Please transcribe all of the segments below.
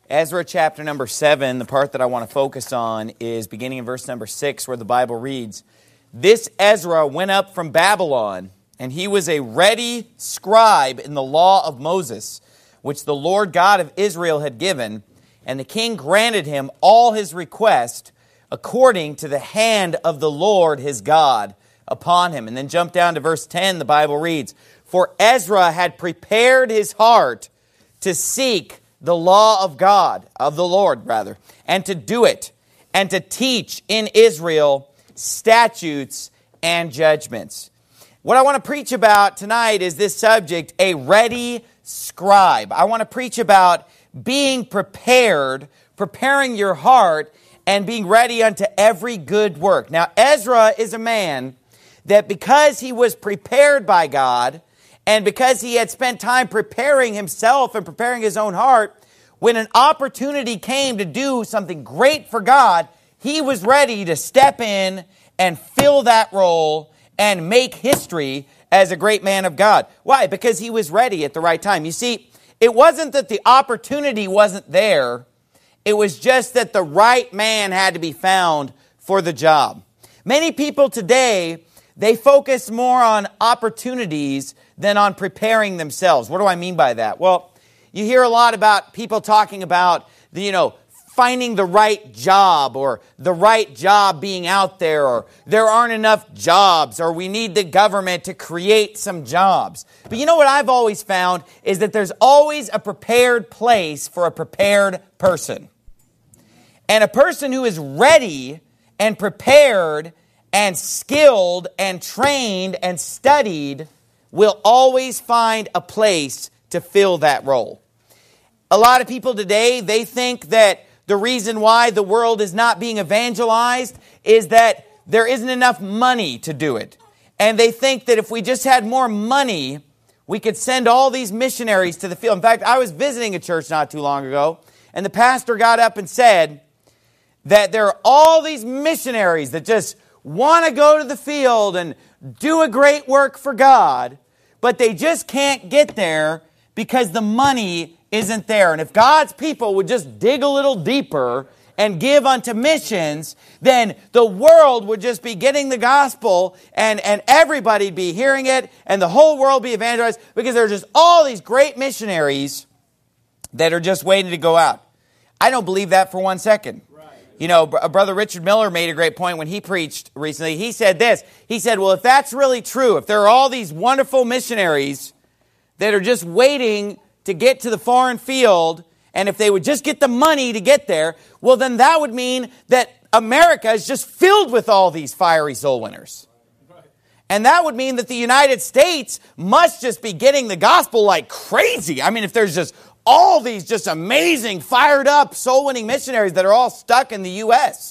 Ezra chapter number 7, the part that I want to focus on is beginning in verse number 6, where the Bible reads, "This Ezra went up from Babylon, and he was a ready scribe in the law of Moses, which the Lord God of Israel had given, and the king granted him all his request according to the hand of the Lord his God upon him." And then jump down to verse 10, the Bible reads, "For Ezra had prepared his heart to seek the law of God, of the Lord rather, and to do it, and to teach in Israel statutes and judgments." What I want to preach about tonight is this subject, a ready scribe. I want to preach about being prepared, preparing your heart, and being ready unto every good work. Now, Ezra is a man that because he was prepared by God, and because he had spent time preparing himself and preparing his own heart, when an opportunity came to do something great for God, he was ready to step in and fill that role and make history as a great man of God. Why? Because he was ready at the right time. You see, it wasn't that the opportunity wasn't there. It was just that the right man had to be found for the job. Many people today, they focus more on opportunities than on preparing themselves. What do I mean by that? Well, you hear a lot about people talking about, finding the right job, or the right job being out there, or there aren't enough jobs, or we need the government to create some jobs. But you know what I've always found is that there's always a prepared place for a prepared person. And a person who is ready and prepared and skilled and trained and studied will always find a place to fill that role. A lot of people today, they think that the reason why the world is not being evangelized is that there isn't enough money to do it. And they think that if we just had more money, we could send all these missionaries to the field. In fact, I was visiting a church not too long ago, and the pastor got up and said that there are all these missionaries that just want to go to the field and do a great work for God, but they just can't get there because the money isn't there. And if God's people would just dig a little deeper and give unto missions, then the world would just be getting the gospel, and everybody'd be hearing it, and the whole world be evangelized, because there are just all these great missionaries that are just waiting to go out. I don't believe that for 1 second. Brother Richard Miller made a great point when he preached recently. He said this. He said, well, if that's really true, if there are all these wonderful missionaries that are just waiting to get to the foreign field, and if they would just get the money to get there, well, then that would mean that America is just filled with all these fiery soul winners. And that would mean that the United States must just be getting the gospel like crazy. I mean, if there's just all these just amazing, fired up, soul-winning missionaries that are all stuck in the U.S.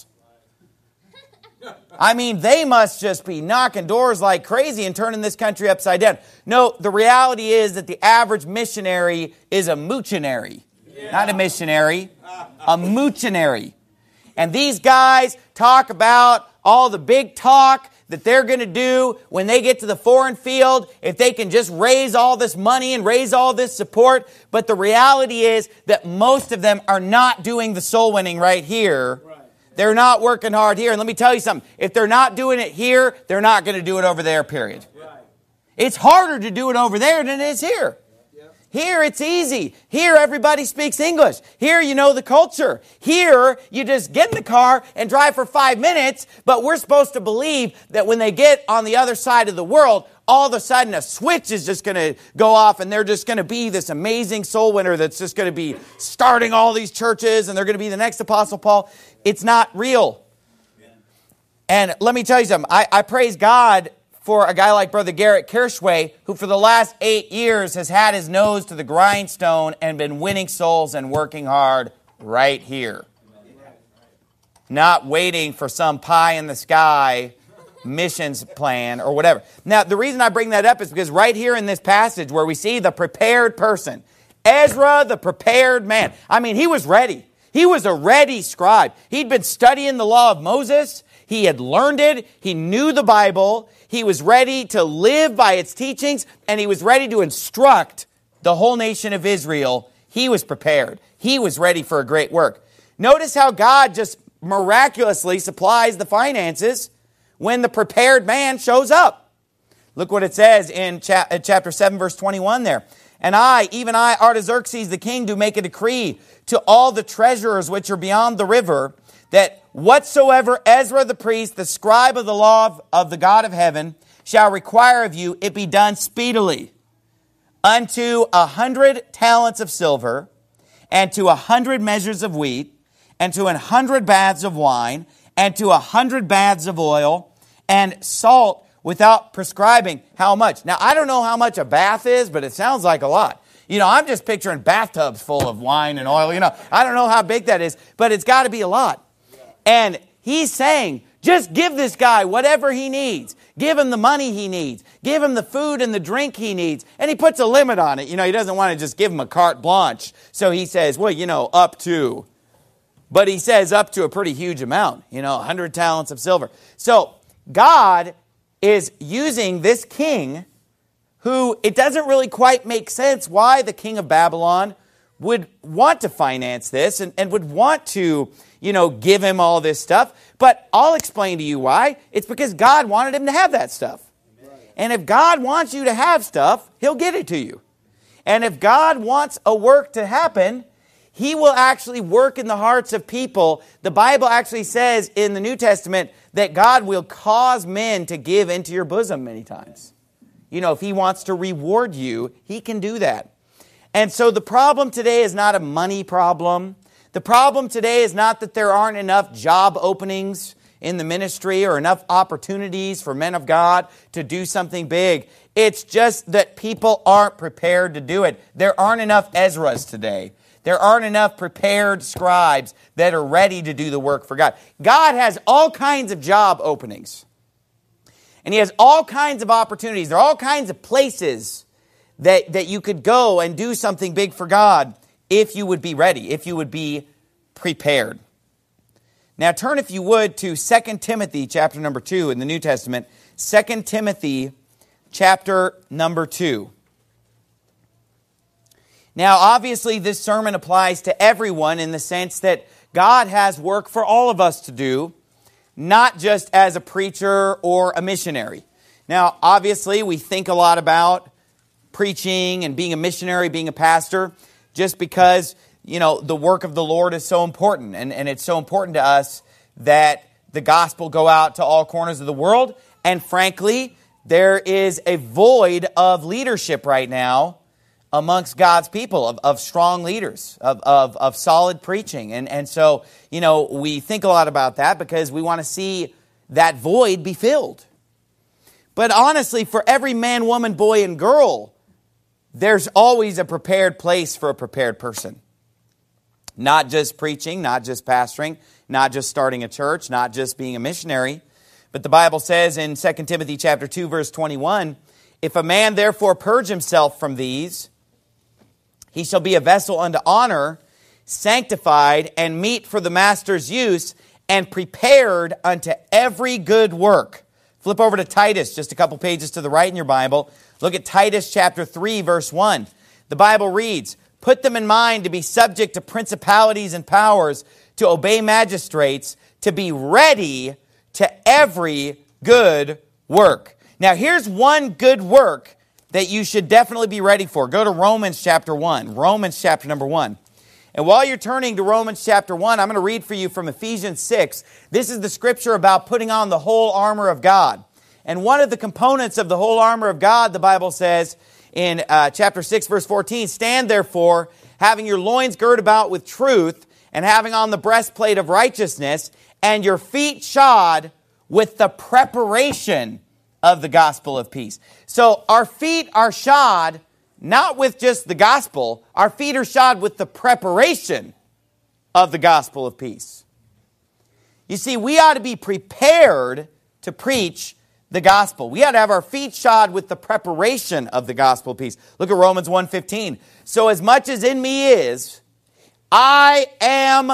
I mean, they must just be knocking doors like crazy and turning this country upside down. No, the reality is that the average missionary is a moochinary. Not a missionary, a moochinary. And these guys talk about all the big talk that they're going to do when they get to the foreign field, if they can just raise all this money and raise all this support. But the reality is that most of them are not doing the soul winning right here. They're not working hard here. And let me tell you something. If they're not doing it here, they're not going to do it over there, period. It's harder to do it over there than it is here. Here, it's easy. Here, everybody speaks English. Here, you know the culture. Here, you just get in the car and drive for 5 minutes, but we're supposed to believe that when they get on the other side of the world, all of a sudden a switch is just going to go off, and they're just going to be this amazing soul winner that's just going to be starting all these churches, and they're going to be the next Apostle Paul. It's not real. And let me tell you something. I praise God for a guy like Brother Garrett Kirschway, who for the last 8 years has had his nose to the grindstone and been winning souls and working hard right here. Not waiting for some pie in the sky missions plan or whatever. Now, the reason I bring that up is because right here in this passage where we see the prepared person, Ezra, the prepared man. I mean, he was ready. He was a ready scribe. He'd been studying the law of Moses. He had learned it. He knew the Bible. He was ready to live by its teachings, and he was ready to instruct the whole nation of Israel. He was prepared. He was ready for a great work. Notice how God just miraculously supplies the finances when the prepared man shows up. Look what it says in chapter 7, verse 21 there. And I, even I, Artaxerxes the king, do make a decree to all the treasurers which are beyond the river, that whatsoever Ezra the priest, the scribe of the law of the God of heaven, shall require of you, it be done speedily. Unto 100 talents of silver, and to 100 measures of wheat, and to 100 baths of wine, and to 100 baths of oil, and salt without prescribing how much. Now, I don't know how much a bath is, but it sounds like a lot. I'm just picturing bathtubs full of wine and oil. I don't know how big that is, but it's got to be a lot. And he's saying, just give this guy whatever he needs. Give him the money he needs. Give him the food and the drink he needs. And he puts a limit on it. He doesn't want to just give him a carte blanche. So he says, well, up to. But he says up to a pretty huge amount, 100 talents of silver. So God is using this king who, it doesn't really quite make sense why the king of Babylon would want to finance this and would want to, give him all this stuff. But I'll explain to you why. It's because God wanted him to have that stuff. And if God wants you to have stuff, He'll get it to you. And if God wants a work to happen, He will actually work in the hearts of people. The Bible actually says in the New Testament that God will cause men to give into your bosom many times. If He wants to reward you, He can do that. And so the problem today is not a money problem. The problem today is not that there aren't enough job openings in the ministry or enough opportunities for men of God to do something big. It's just that people aren't prepared to do it. There aren't enough Ezras today. There aren't enough prepared scribes that are ready to do the work for God. God has all kinds of job openings. And He has all kinds of opportunities. There are all kinds of places that you could go and do something big for God if you would be ready, if you would be prepared. Now turn, if you would, to 2 Timothy chapter number 2 in the New Testament. 2 Timothy chapter number 2. Now, obviously, this sermon applies to everyone in the sense that God has work for all of us to do, not just as a preacher or a missionary. Now, obviously, we think a lot about preaching and being a missionary, being a pastor, just because, the work of the Lord is so important. And it's so important to us that the gospel go out to all corners of the world. And frankly, there is a void of leadership right now amongst God's people, of strong leaders, of solid preaching. And so, we think a lot about that because we want to see that void be filled. But honestly, for every man, woman, boy, and girl, there's always a prepared place for a prepared person. Not just preaching, not just pastoring, not just starting a church, not just being a missionary. But the Bible says in 2 Timothy chapter 2, verse 21, if a man therefore purge himself from these, he shall be a vessel unto honor, sanctified and meet for the master's use, and prepared unto every good work. Flip over to Titus, just a couple pages to the right in your Bible. Look at Titus chapter 3, verse 1. The Bible reads, put them in mind to be subject to principalities and powers, to obey magistrates, to be ready to every good work. Now, here's one good work that you should definitely be ready for. Go to Romans chapter 1. Romans chapter number 1. And while you're turning to Romans chapter 1, I'm going to read for you from Ephesians 6. This is the scripture about putting on the whole armor of God. And one of the components of the whole armor of God, the Bible says in chapter 6, verse 14, stand therefore, having your loins girt about with truth, and having on the breastplate of righteousness, and your feet shod with the preparation of the gospel of peace. So our feet are shod not with just the gospel, our feet are shod with the preparation of the gospel of peace. You see, we ought to be prepared to preach the gospel. We ought to have our feet shod with the preparation of the gospel of peace. Look at Romans 1:15. So as much as in me is, I am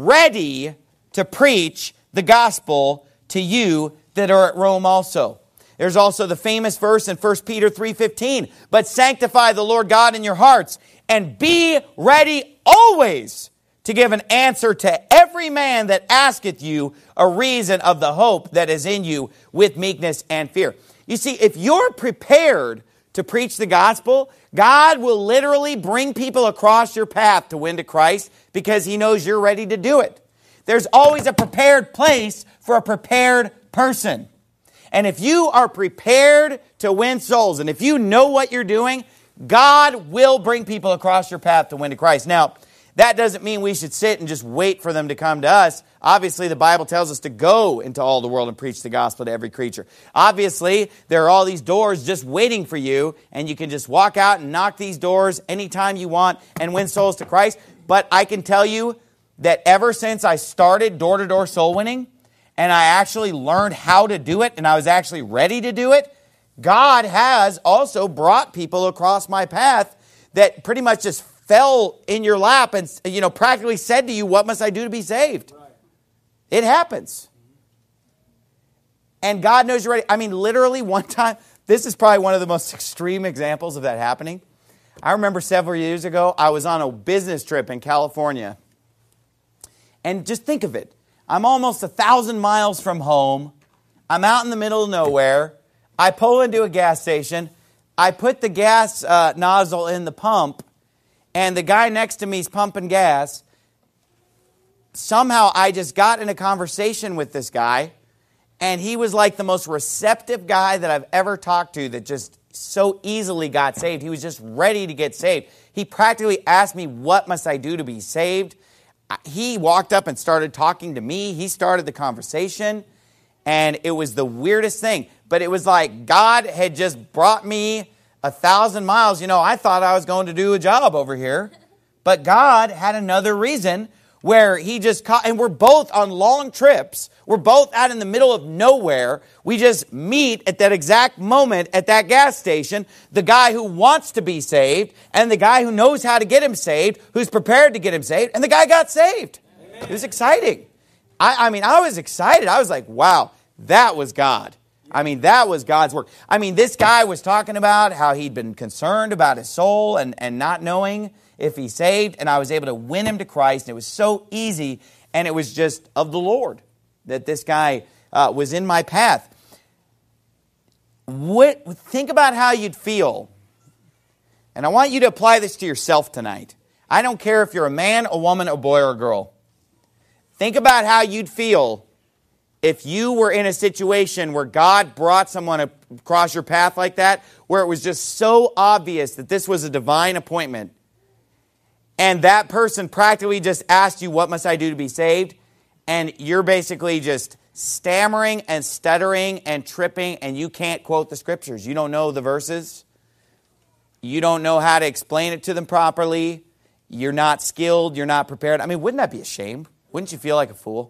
ready to preach the gospel to you that are at Rome also. There's also the famous verse in 1 Peter 3:15. But sanctify the Lord God in your hearts, and be ready always to give an answer to every man that asketh you a reason of the hope that is in you with meekness and fear. You see, if you're prepared to preach the gospel, God will literally bring people across your path to win to Christ because He knows you're ready to do it. There's always a prepared place for a prepared person. And if you are prepared to win souls, and if you know what you're doing, God will bring people across your path to win to Christ. Now, that doesn't mean we should sit and just wait for them to come to us. Obviously, the Bible tells us to go into all the world and preach the gospel to every creature. Obviously, there are all these doors just waiting for you, and you can just walk out and knock these doors anytime you want and win souls to Christ. But I can tell you that ever since I started door-to-door soul winning, and I actually learned how to do it, and I was actually ready to do it, God has also brought people across my path that pretty much just fell in your lap and, practically said to you, what must I do to be saved? Right. It happens. And God knows you're ready. I mean, literally one time, this is probably one of the most extreme examples of that happening. I remember several years ago, I was on a business trip in California. And just think of it. I'm almost 1,000 miles from home. I'm out in the middle of nowhere. I pull into a gas station. I put the gas nozzle in the pump. And the guy next to me is pumping gas. Somehow I just got in a conversation with this guy. And he was like the most receptive guy that I've ever talked to that just so easily got saved. He was just ready to get saved. He practically asked me, what must I do to be saved? He walked up and started talking to me. He started the conversation. And it was the weirdest thing. But it was like God had just brought me 1,000 miles. I thought I was going to do a job over here. But God had another reason where He just caught, and we're both on long trips. We're both out in the middle of nowhere. We just meet at that exact moment at that gas station. The guy who wants to be saved and the guy who knows how to get him saved, who's prepared to get him saved, and the guy got saved. Amen. It was exciting. I was excited. I was like, wow, that was God. That was God's work. This guy was talking about how he'd been concerned about his soul and not knowing if he's saved, and I was able to win him to Christ, and it was so easy, and it was just of the Lord that this guy was in my path. Think about how you'd feel, and I want you to apply this to yourself tonight. I don't care if you're a man, a woman, a boy, or a girl. Think about how you'd feel if you were in a situation where God brought someone across your path like that, where it was just so obvious that this was a divine appointment, and that person practically just asked you, what must I do to be saved? And you're basically just stammering and stuttering and tripping, and you can't quote the scriptures. You don't know the verses. You don't know how to explain it to them properly. You're not skilled. You're not prepared. Wouldn't that be a shame? Wouldn't you feel like a fool?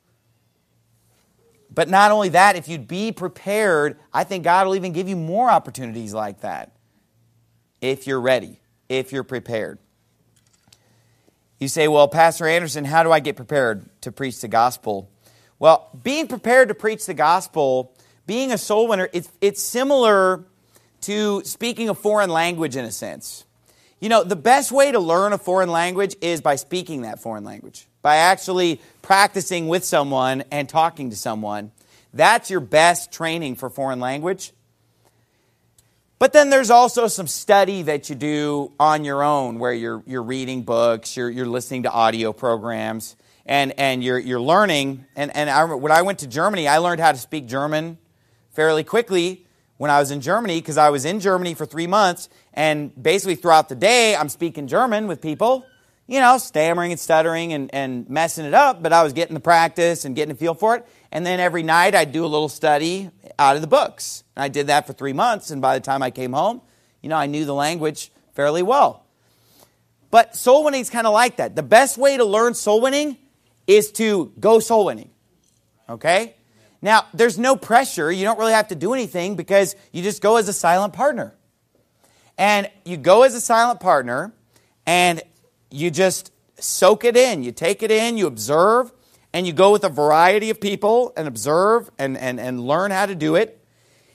But not only that, if you'd be prepared, I think God will even give you more opportunities like that. If you're ready, if you're prepared. You say, well, Pastor Anderson, how do I get prepared to preach the gospel? Well, being prepared to preach the gospel, being a soul winner, it's similar to speaking a foreign language in a sense. The best way to learn a foreign language is by speaking that foreign language. By actually practicing with someone and talking to someone. That's your best training for foreign language. But then there's also some study that you do on your own where you're reading books, you're listening to audio programs, and you're learning. And when I went to Germany, I learned how to speak German fairly quickly when I was in Germany, because I was in Germany for 3 months, and basically throughout the day I'm speaking German with people. Stammering and stuttering and messing it up, but I was getting the practice and getting a feel for it. And then every night I'd do a little study out of the books. And I did that for 3 months, and by the time I came home, I knew the language fairly well. But soul winning is kind of like that. The best way to learn soul winning is to go soul winning. Okay? Now, there's no pressure. You don't really have to do anything because you just go as a silent partner. And you go as a silent partner, and you just soak it in. You take it in, you observe, and you go with a variety of people and observe and learn how to do it.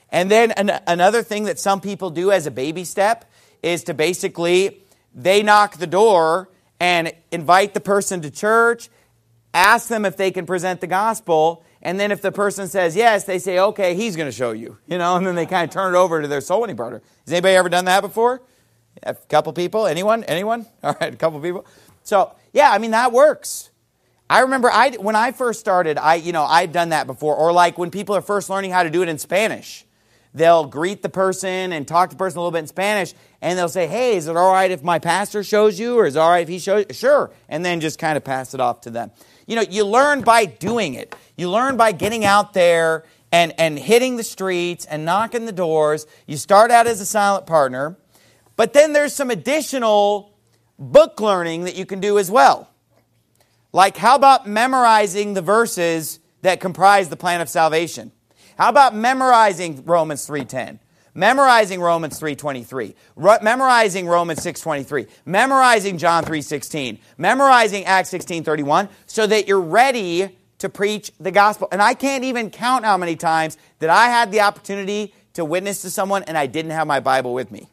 And then another thing that some people do as a baby step is to basically, they knock the door and invite the person to church, ask them if they can present the gospel, and then if the person says yes, they say, okay, he's going to show you, and then they kind of turn it over to their soul winning partner. Has anybody ever done that before? A couple people? Anyone? All right, a couple people. So, yeah, that works. I remember when I first started, I've done that before. Or like when people are first learning how to do it in Spanish. They'll greet the person and talk to the person a little bit in Spanish, and they'll say, hey, is it all right if my pastor shows you, or is it all right if he shows you? Sure. And then just kind of pass it off to them. You learn by doing it. You learn by getting out there and hitting the streets and knocking the doors. You start out as a silent partner, but then there's some additional book learning that you can do as well. Like, how about memorizing the verses that comprise the plan of salvation? How about memorizing Romans 3:10? Memorizing Romans 3:23. Memorizing Romans 6:23. Memorizing John 3:16. Memorizing Acts 16:31, so that you're ready to preach the gospel. And I can't even count how many times that I had the opportunity to witness to someone and I didn't have my Bible with me.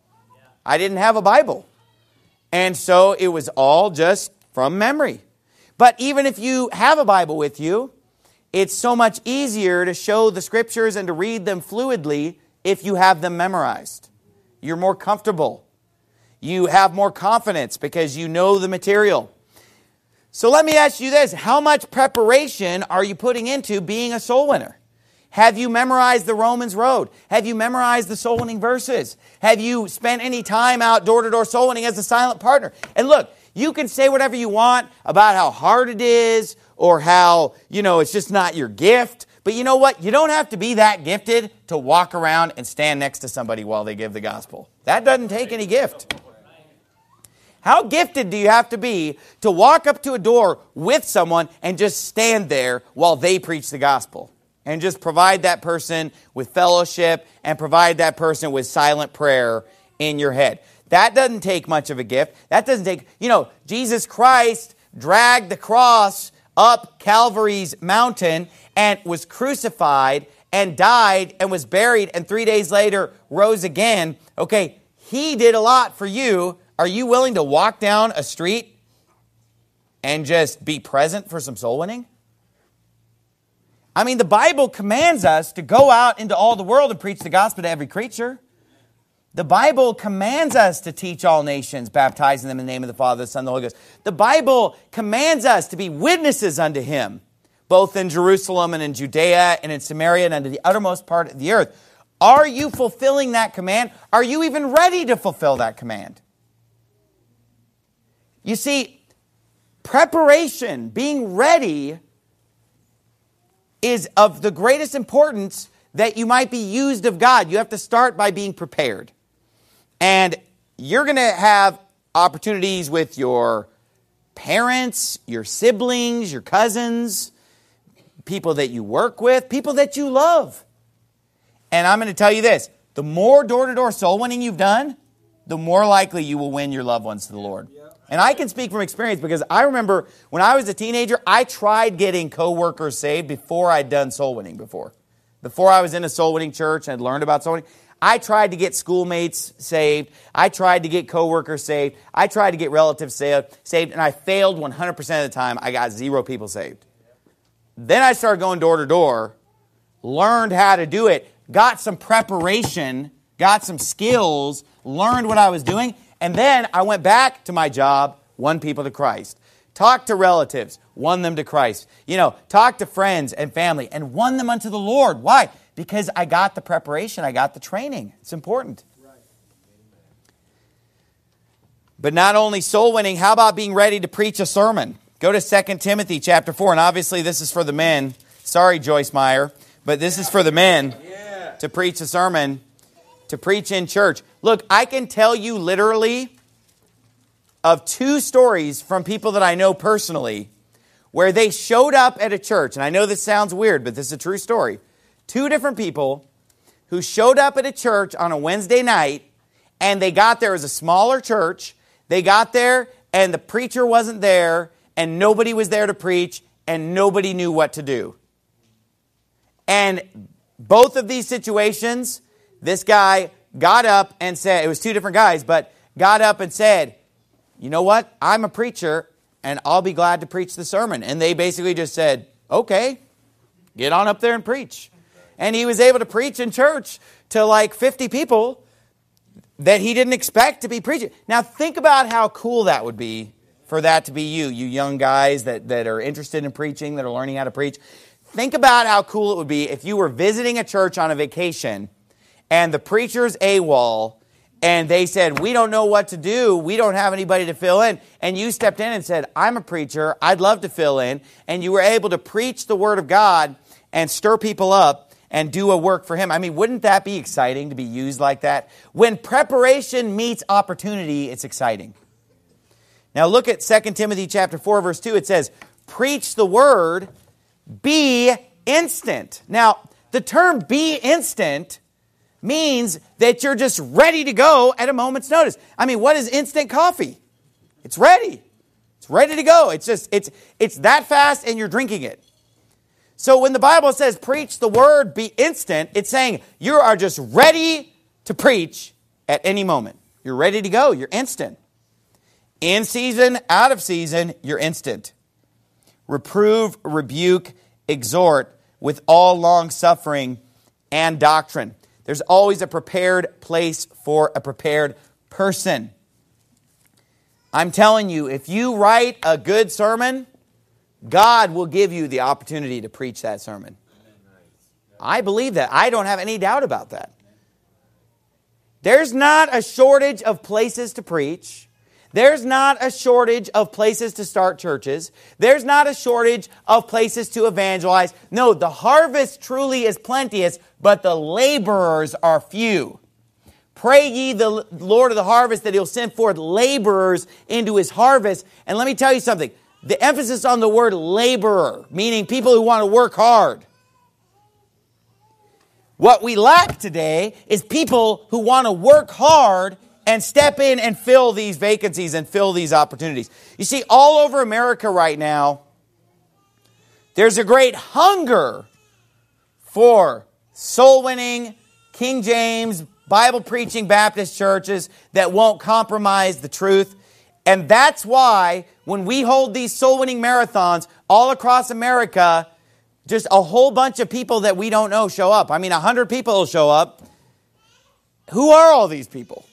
I didn't have a Bible. And so it was all just from memory. But even if you have a Bible with you, it's so much easier to show the scriptures and to read them fluidly if you have them memorized. You're more comfortable. You have more confidence because you know the material. So let me ask you this. How much preparation are you putting into being a soul winner? Have you memorized the Romans Road? Have you memorized the soul winning verses? Have you spent any time out door-to-door soul winning as a silent partner? And look, you can say whatever you want about how hard it is or how, it's just not your gift. But you know what? You don't have to be that gifted to walk around and stand next to somebody while they give the gospel. That doesn't take any gift. How gifted do you have to be to walk up to a door with someone and just stand there while they preach the gospel? And just provide that person with fellowship and provide that person with silent prayer in your head. That doesn't take much of a gift. That doesn't take, Jesus Christ dragged the cross up Calvary's mountain and was crucified and died and was buried and 3 days later rose again. Okay, he did a lot for you. Are you willing to walk down a street and just be present for some soul winning? The Bible commands us to go out into all the world and preach the gospel to every creature. The Bible commands us to teach all nations, baptizing them in the name of the Father, the Son, and the Holy Ghost. The Bible commands us to be witnesses unto Him, both in Jerusalem and in Judea and in Samaria and unto the uttermost part of the earth. Are you fulfilling that command? Are you even ready to fulfill that command? You see, preparation, being ready, is of the greatest importance that you might be used of God. You have to start by being prepared. And you're going to have opportunities with your parents, your siblings, your cousins, people that you work with, people that you love. And I'm going to tell you this, the more door-to-door soul winning you've done, the more likely you will win your loved ones to the Lord. And I can speak from experience because I remember when I was a teenager, I tried getting coworkers saved before I'd done soul winning before. Before I was in a soul winning church and I'd learned about soul winning, I tried to get schoolmates saved. I tried to get coworkers saved. I tried to get relatives saved, and I failed 100% of the time. I got 0 people saved. Then I started going door to door, learned how to do it, got some preparation, got some skills, learned what I was doing, and then I went back to my job, won people to Christ. Talked to relatives, won them to Christ. Talked to friends and family and won them unto the Lord. Why? Because I got the preparation, I got the training. It's important. Right. But not only soul winning, how about being ready to preach a sermon? Go to 2 Timothy chapter 4, and obviously this is for the men. Sorry, Joyce Meyer, but this is for the men to preach a sermon, to preach in church. Look, I can tell you literally of 2 stories from people that I know personally where they showed up at a church. And I know this sounds weird, but this is a true story. 2 different people who showed up at a church on a Wednesday night, and they got there as a smaller church. They got there, and the preacher wasn't there, and nobody was there to preach, and nobody knew what to do. And both of these situations, this guy got up and said, it was two different guys, but got up and said, you know what? I'm a preacher, and I'll be glad to preach the sermon. And they basically just said, okay, get on up there and preach. And he was able to preach in church to like 50 people that he didn't expect to be preaching. Now think about how cool that would be for that to be you young guys that are interested in preaching, that are learning how to preach. Think about how cool it would be if you were visiting a church on a vacation and the preacher's AWOL and they said, we don't know what to do, we don't have anybody to fill in. And you stepped in and said, I'm a preacher, I'd love to fill in. And you were able to preach the Word of God and stir people up and do a work for Him. I mean, wouldn't that be exciting to be used like that? When preparation meets opportunity, it's exciting. Now look at 2 Timothy chapter 4, verse 2. It says, preach the Word, be instant. Now, the term be instant means that you're just ready to go at a moment's notice. I mean, what is instant coffee? It's ready. It's ready to go. It's that fast and you're drinking it. So when the Bible says preach the Word, be instant, it's saying you are just ready to preach at any moment. You're ready to go. You're instant. In season, out of season, you're instant. Reprove, rebuke, exhort with all long suffering and doctrine. There's always a prepared place for a prepared person. I'm telling you, if you write a good sermon, God will give you the opportunity to preach that sermon. I believe that. I don't have any doubt about that. There's not a shortage of places to preach. There's not a shortage of places to start churches. There's not a shortage of places to evangelize. No, the harvest truly is plenteous, but the laborers are few. Pray ye the Lord of the harvest that He'll send forth laborers into His harvest. And let me tell you something. The emphasis on the word laborer, meaning people who want to work hard. What we lack today is people who want to work hard and step in and fill these vacancies and fill these opportunities. You see, all over America right now, there's a great hunger for soul-winning, King James, Bible-preaching Baptist churches that won't compromise the truth. And that's why when we hold these soul-winning marathons all across America, just a whole bunch of people that we don't know show up. I mean, 100 people will show up. Who are all these people?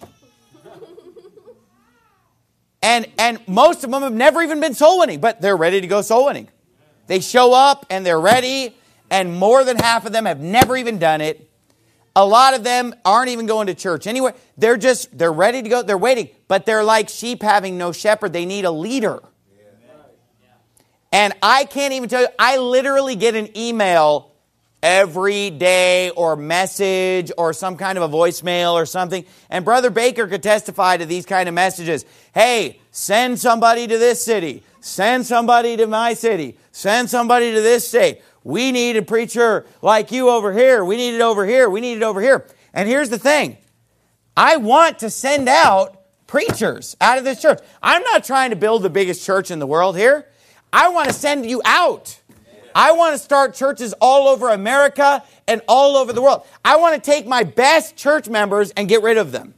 And most of them have never even been soul winning, but they're ready to go soul winning. They show up and they're ready, and more than half of them have never even done it. A lot of them aren't even going to church anywhere. They're ready to go. They're waiting, but they're like sheep having no shepherd. They need a leader. And I can't even tell you, I literally get an email every day or message or some kind of a voicemail or something. And Brother Baker could testify to these kind of messages. Hey, send somebody to this city. Send somebody to my city. Send somebody to this state. We need a preacher like you over here. We need it over here. We need it over here. And here's the thing. I want to send out preachers out of this church. I'm not trying to build the biggest church in the world here. I want to send you out. I want to start churches all over America and all over the world. I want to take my best church members and get rid of them.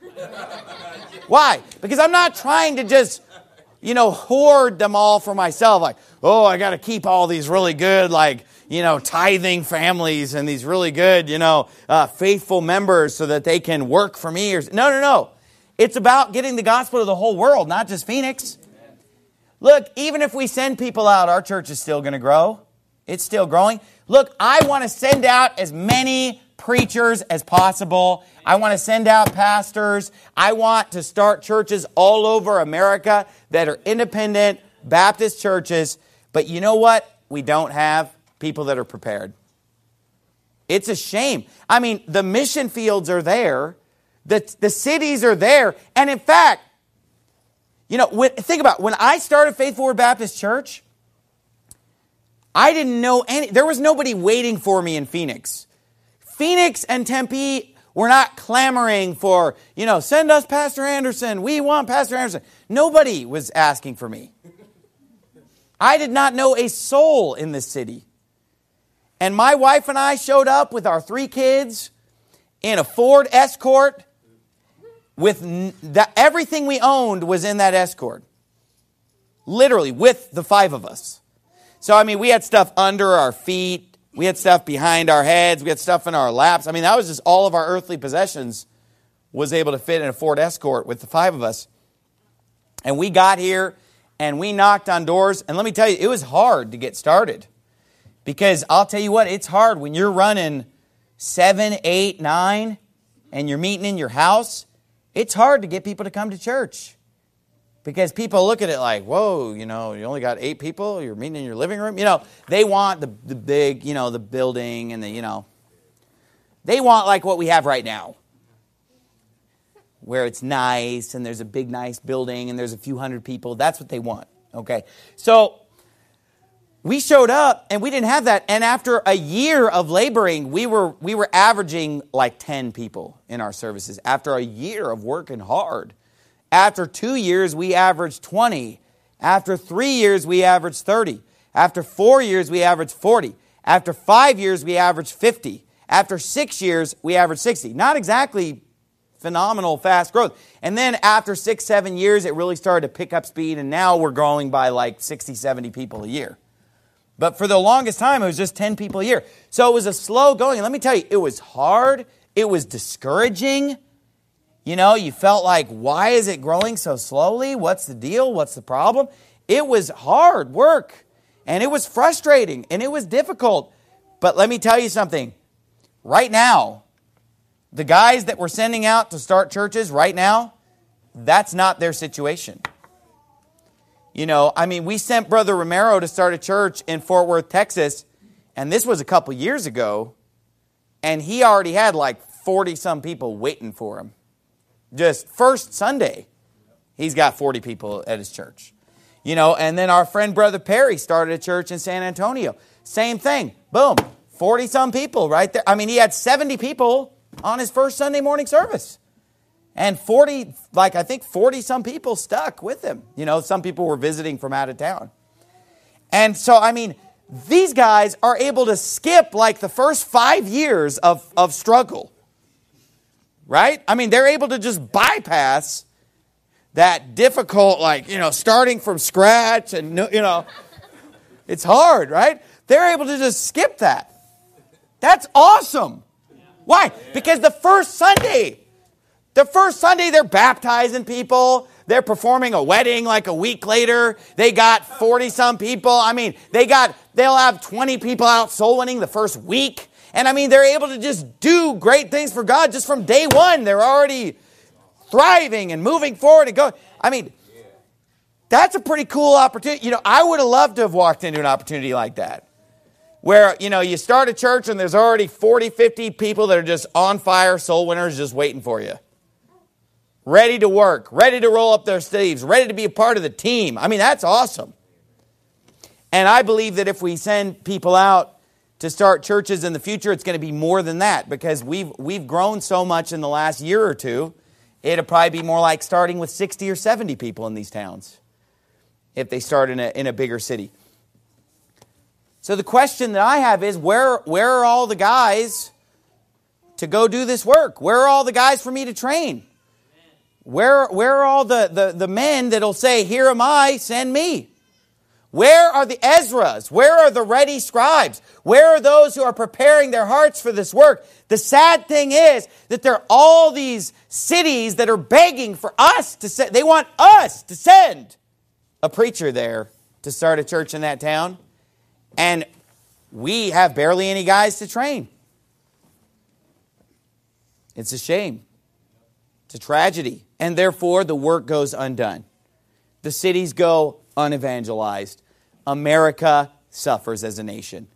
Why? Because I'm not trying to just, hoard them all for myself. Like, oh, I got to keep all these really good, tithing families and these really good, faithful members so that they can work for me. No. It's about getting the gospel to the whole world, not just Phoenix. Look, even if we send people out, our church is still going to grow. It's still growing. Look, I want to send out as many preachers as possible. I want to send out pastors. I want to start churches all over America that are independent Baptist churches. But you know what? We don't have people that are prepared. It's a shame. I mean, the mission fields are there. The cities are there. And in fact, think about it. When I started Faithful Word Baptist Church, I didn't know there was nobody waiting for me in Phoenix. Phoenix and Tempe were not clamoring for, send us Pastor Anderson. We want Pastor Anderson. Nobody was asking for me. I did not know a soul in this city. And my wife and I showed up with our 3 kids in a Ford Escort with everything we owned was in that Escort. Literally, with the 5 of us. So, I mean, we had stuff under our feet. We had stuff behind our heads. We had stuff in our laps. I mean, that was just all of our earthly possessions was able to fit in a Ford Escort with the 5 of us. And we got here and we knocked on doors. And let me tell you, it was hard to get started. Because I'll tell you what, it's hard when you're running 7, 8, 9 and you're meeting in your house. It's hard to get people to come to church. Because people look at it like, whoa, you only got 8 people, you're meeting in your living room. They want the big, the building and they want like what we have right now. Where it's nice and there's a big, nice building and there's a few hundred people. That's what they want, okay? So we showed up and we didn't have that. And after a year of laboring, we were averaging like 10 people in our services. After a year of working hard. After 2 years, we averaged 20. After 3 years, we averaged 30. After 4 years, we averaged 40. After 5 years, we averaged 50. After 6 years, we averaged 60. Not exactly phenomenal fast growth. And then after 6, 7 years, it really started to pick up speed. And now we're growing by like 60, 70 people a year. But for the longest time, it was just 10 people a year. So it was a slow going. And let me tell you, it was hard. It was discouraging. You felt like, why is it growing so slowly? What's the deal? What's the problem? It was hard work. And it was frustrating. And it was difficult. But let me tell you something. Right now, the guys that we're sending out to start churches right now, that's not their situation. We sent Brother Romero to start a church in Fort Worth, Texas, and this was a couple years ago, and he already had like 40-some people waiting for him. Just first Sunday, he's got 40 people at his church. And then our friend Brother Perry started a church in San Antonio. Same thing. Boom. 40-some people right there. I mean, he had 70 people on his first Sunday morning service. And 40-some people stuck with him. Some people were visiting from out of town. And so, these guys are able to skip like the first 5 years of struggle. Right? They're able to just bypass that difficult, starting from scratch and, it's hard, right? They're able to just skip that. That's awesome. Why? Because the first Sunday, they're baptizing people. They're performing a wedding like a week later. They got 40-some people. They'll have 20 people out soul winning the first week. And they're able to just do great things for God just from day one. They're already thriving and moving forward and going. That's a pretty cool opportunity. I would have loved to have walked into an opportunity like that. Where, you start a church and there's already 40, 50 people that are just on fire, soul winners just waiting for you. Ready to work, ready to roll up their sleeves, ready to be a part of the team. That's awesome. And I believe that if we send people out to start churches in the future, it's going to be more than that. Because we've grown so much in the last year or two, it'll probably be more like starting with 60 or 70 people in these towns. If they start in a bigger city. So the question that I have is, where are all the guys to go do this work? Where are all the guys for me to train? Where are all the men that'll say, here am I, send me? Where are the Ezras? Where are the ready scribes? Where are those who are preparing their hearts for this work? The sad thing is that there are all these cities that are begging for us to send. They want us to send a preacher there to start a church in that town. And we have barely any guys to train. It's a shame. It's a tragedy. And therefore, the work goes undone. The cities go unevangelized. America suffers as a nation.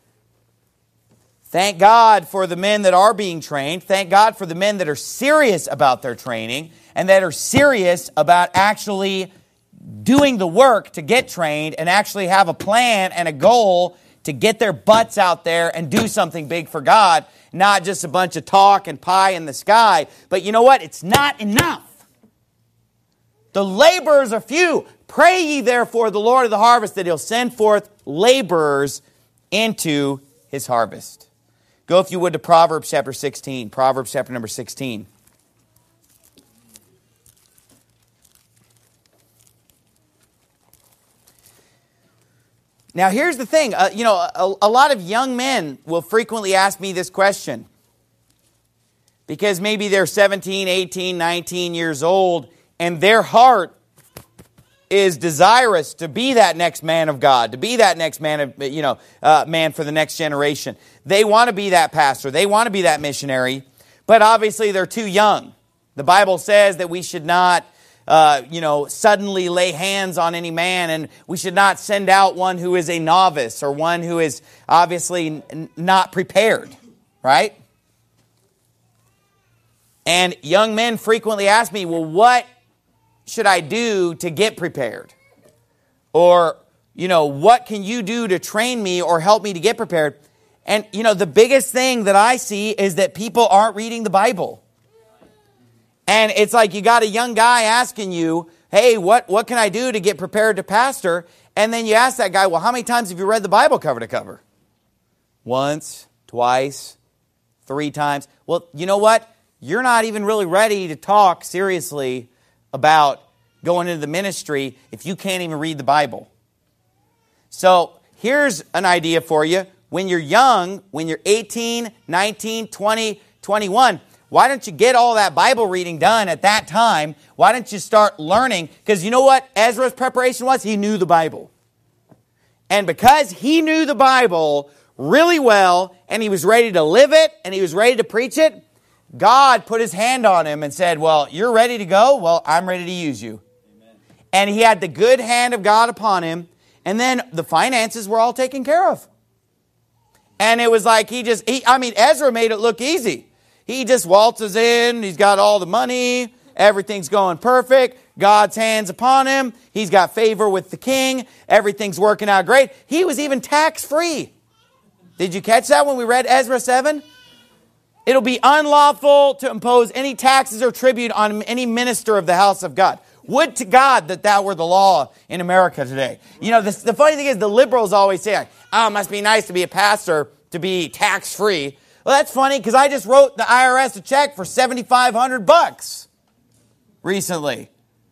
Thank God for the men that are being trained. Thank God for the men that are serious about their training and that are serious about actually doing the work to get trained and actually have a plan and a goal to get their butts out there and do something big for God, not just a bunch of talk and pie in the sky. But you know what? It's not enough. The laborers are few. Pray ye therefore the Lord of the harvest that He'll send forth laborers into his harvest. Go, if you would, to Proverbs chapter 16. Proverbs chapter number 16. Now, here's the thing. A lot of young men will frequently ask me this question. Because maybe they're 17, 18, 19 years old, and their heart is desirous to be that next man of God, to be that next man of, man for the next generation. They want to be that pastor. They want to be that missionary, but obviously they're too young. The Bible says that we should not, suddenly lay hands on any man, and we should not send out one who is a novice or one who is obviously not prepared, right? And young men frequently ask me, well, what should I do to get prepared? Or, what can you do to train me or help me to get prepared? And, the biggest thing that I see is that people aren't reading the Bible. And it's like you got a young guy asking you, hey, what can I do to get prepared to pastor? And then you ask that guy, well, how many times have you read the Bible cover to cover? Once, twice, 3 times. Well, you know what? You're not even really ready to talk seriously about going into the ministry if you can't even read the Bible. So here's an idea for you. When you're young, when you're 18, 19, 20, 21, why don't you get all that Bible reading done at that time? Why don't you start learning? Because you know what Ezra's preparation was? He knew the Bible. And because he knew the Bible really well, and he was ready to live it, and he was ready to preach it, God put his hand on him and said, well, you're ready to go? Well, I'm ready to use you. Amen. And he had the good hand of God upon him. And then the finances were all taken care of. And it was like Ezra made it look easy. He just waltzes in. He's got all the money. Everything's going perfect. God's hand's upon him. He's got favor with the king. Everything's working out great. He was even tax-free. Did you catch that when we read Ezra 7? It'll be unlawful to impose any taxes or tribute on any minister of the house of God. Would to God that were the law in America today. The funny thing is the liberals always say, oh, it must be nice to be a pastor to be tax-free. Well, that's funny because I just wrote the IRS a check for $7,500 recently.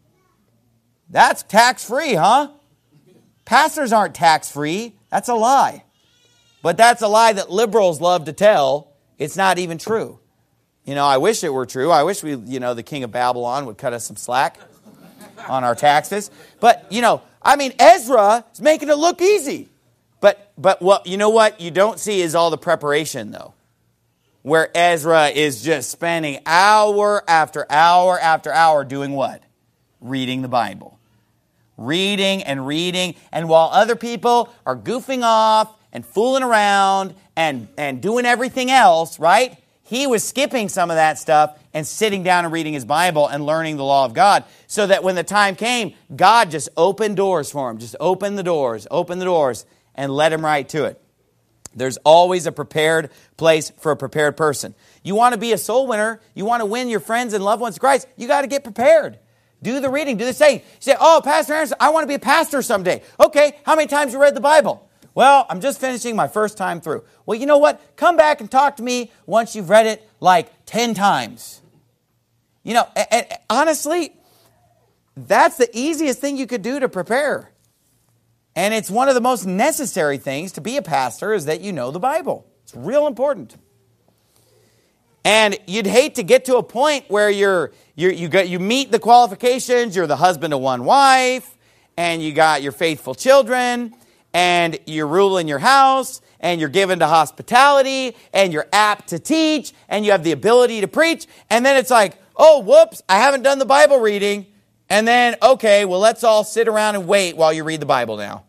That's tax-free, huh? Pastors aren't tax-free. That's a lie. But that's a lie that liberals love to tell. It's not even true. I wish it were true. I wish the king of Babylon would cut us some slack on our taxes. But, Ezra is making it look easy. But what you don't see is all the preparation, though. Where Ezra is just spending hour after hour after hour doing what? Reading the Bible. Reading and reading. And while other people are goofing off and fooling around and doing everything else, right? He was skipping some of that stuff and sitting down and reading his Bible and learning the law of God so that when the time came, God just opened doors for him. Just open the doors, and led him right to it. There's always a prepared place for a prepared person. You want to be a soul winner, you want to win your friends and loved ones to Christ, you got to get prepared. Do the reading, do the saying. You say, oh, Pastor Anderson, I want to be a pastor someday. Okay, how many times you read the Bible? Well, I'm just finishing my first time through. Well, you know what? Come back and talk to me once you've read it like 10 times. And honestly, that's the easiest thing you could do to prepare. And it's one of the most necessary things to be a pastor is that you know the Bible. It's real important. And you'd hate to get to a point where you meet the qualifications, you're the husband of one wife, and you got your faithful children, and you're ruling your house, and you're given to hospitality, and you're apt to teach, and you have the ability to preach, and then it's like, oh, whoops, I haven't done the Bible reading, and then, okay, well, let's all sit around and wait while you read the Bible now.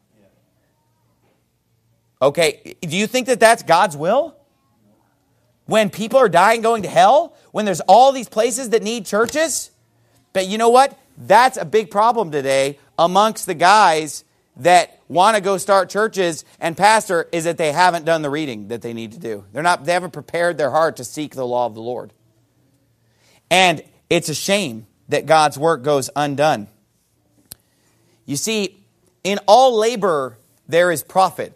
Okay, do you think that that's God's will? When people are dying going to hell? When there's all these places that need churches? But you know what? That's a big problem today amongst the guys that want to go start churches and pastor is that they haven't done the reading that they need to do. They haven't prepared their heart to seek the law of the Lord. And it's a shame that God's work goes undone. You see, in all labor there is profit.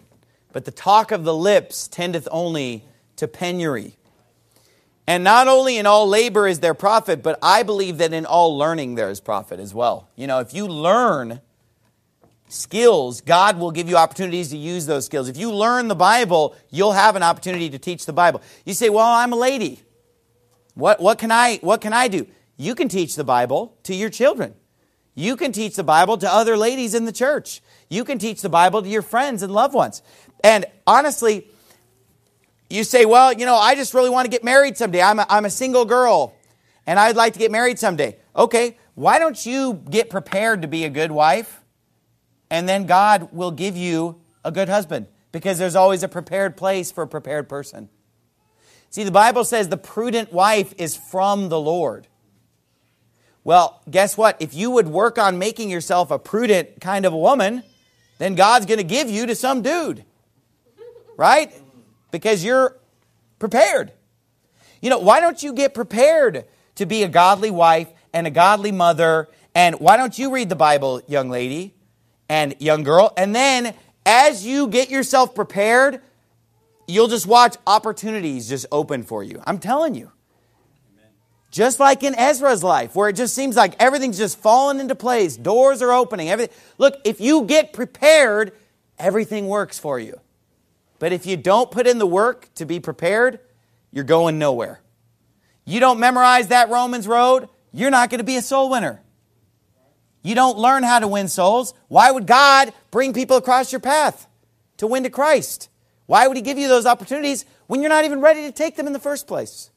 but the talk of the lips tendeth only to penury. And not only in all labor is there profit, but I believe that in all learning there is profit as well. You know, if you learn skills, God will give you opportunities to use those skills. If you learn the Bible, you'll have an opportunity to teach the Bible. You say, well, I'm a lady. What can I do? You can teach the Bible to your children. You can teach the Bible to other ladies in the church. You can teach the Bible to your friends and loved ones. And honestly, you say, well, you know, I just really want to get married someday. I'm a single girl, and I'd like to get married someday. Okay, why don't you get prepared to be a good wife, and then God will give you a good husband, because there's always a prepared place for a prepared person. See, the Bible says the prudent wife is from the Lord. Well, guess what? If you would work on making yourself a prudent kind of a woman, then God's going to give you to some dude, right? Because you're prepared. You know, why don't you get prepared to be a godly wife and a godly mother? And why don't you read the Bible, young lady and young girl? And then as you get yourself prepared, you'll just watch opportunities just open for you. I'm telling you. Just like in Ezra's life, where it just seems like everything's just falling into place. Doors are opening. Everything. Look, if you get prepared, everything works for you. But if you don't put in the work to be prepared, you're going nowhere. You don't memorize that Romans road, you're not going to be a soul winner. You don't learn how to win souls. Why would God bring people across your path to win to Christ? Why would He give you those opportunities when you're not even ready to take them in the first place?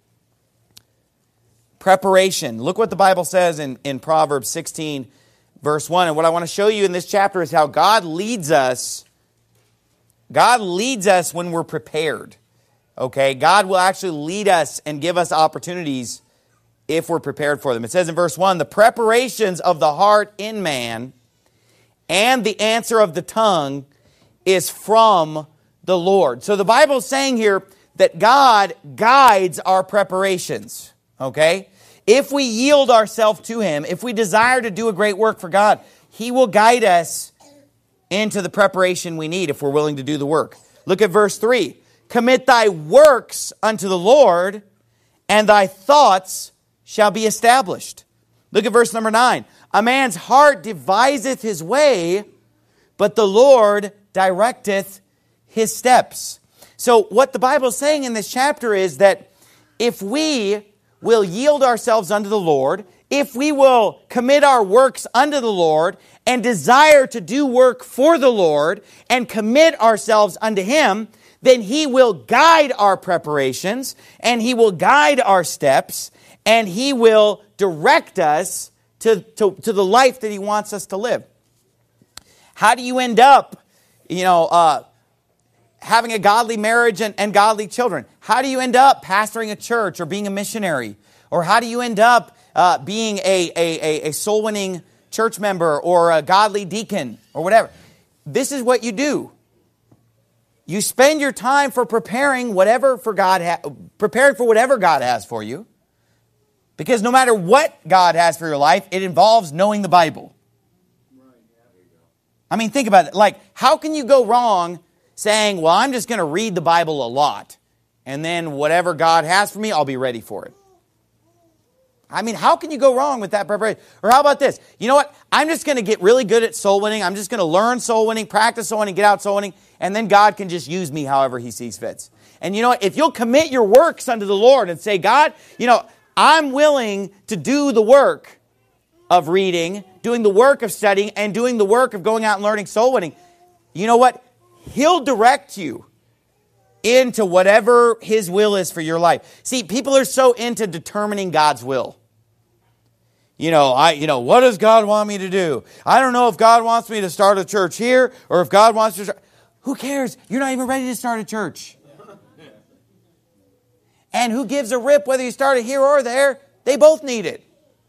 Preparation. Look what the Bible says in Proverbs 16, verse 1. And what I want to show you in this chapter is how God leads us. God leads us when we're prepared. Okay? God will actually lead us and give us opportunities if we're prepared for them. It says in verse 1, the preparations of the heart in man and the answer of the tongue is from the Lord. So the Bible is saying here that God guides our preparations. Okay? If we yield ourselves to Him, if we desire to do a great work for God, He will guide us into the preparation we need if we're willing to do the work. Look at verse 3. Commit thy works unto the Lord, and thy thoughts shall be established. Look at verse number 9. A man's heart deviseth his way, but the Lord directeth his steps. So what the Bible is saying in this chapter is that if we will yield ourselves unto the Lord, if we will commit our works unto the Lord and desire to do work for the Lord and commit ourselves unto Him, then He will guide our preparations and He will guide our steps and He will direct us to the life that He wants us to live. How do you end up, having a godly marriage and godly children? How do you end up pastoring a church or being a missionary? Or how do you end up being a soul-winning church member or a godly deacon or whatever? This is what you do. You spend your time for preparing for whatever God has for you. Because no matter what God has for your life, it involves knowing the Bible. I mean, think about it. Like, how can you go wrong saying, well, I'm just going to read the Bible a lot, and then whatever God has for me, I'll be ready for it? I mean, how can you go wrong with that preparation? Or how about this? You know what? I'm just going to get really good at soul winning. I'm just going to learn soul winning, practice soul winning, get out soul winning, and then God can just use me however He sees fit. And you know what? If you'll commit your works unto the Lord and say, God, I'm willing to do the work of reading, doing the work of studying, and doing the work of going out and learning soul winning, you know what? He'll direct you into whatever His will is for your life. See, people are so into determining God's will. What does God want me to do? I don't know if God wants me to start a church here or if God wants to start. Who cares? You're not even ready to start a church. And who gives a rip whether you start it here or there? They both need it.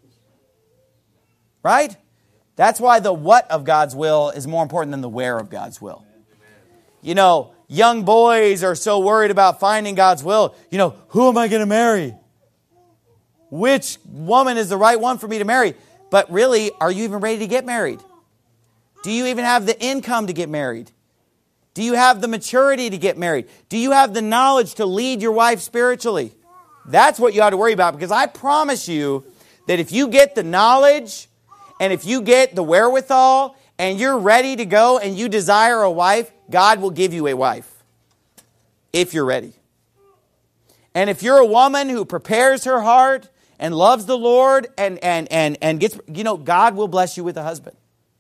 Right? That's why the what of God's will is more important than the where of God's will. Young boys are so worried about finding God's will. Who am I going to marry? Which woman is the right one for me to marry? But really, are you even ready to get married? Do you even have the income to get married? Do you have the maturity to get married? Do you have the knowledge to lead your wife spiritually? That's what you ought to worry about, because I promise you that if you get the knowledge and if you get the wherewithal and you're ready to go and you desire a wife, God will give you a wife if you're ready. And if you're a woman who prepares her heart and loves the Lord and gets, God will bless you with a husband.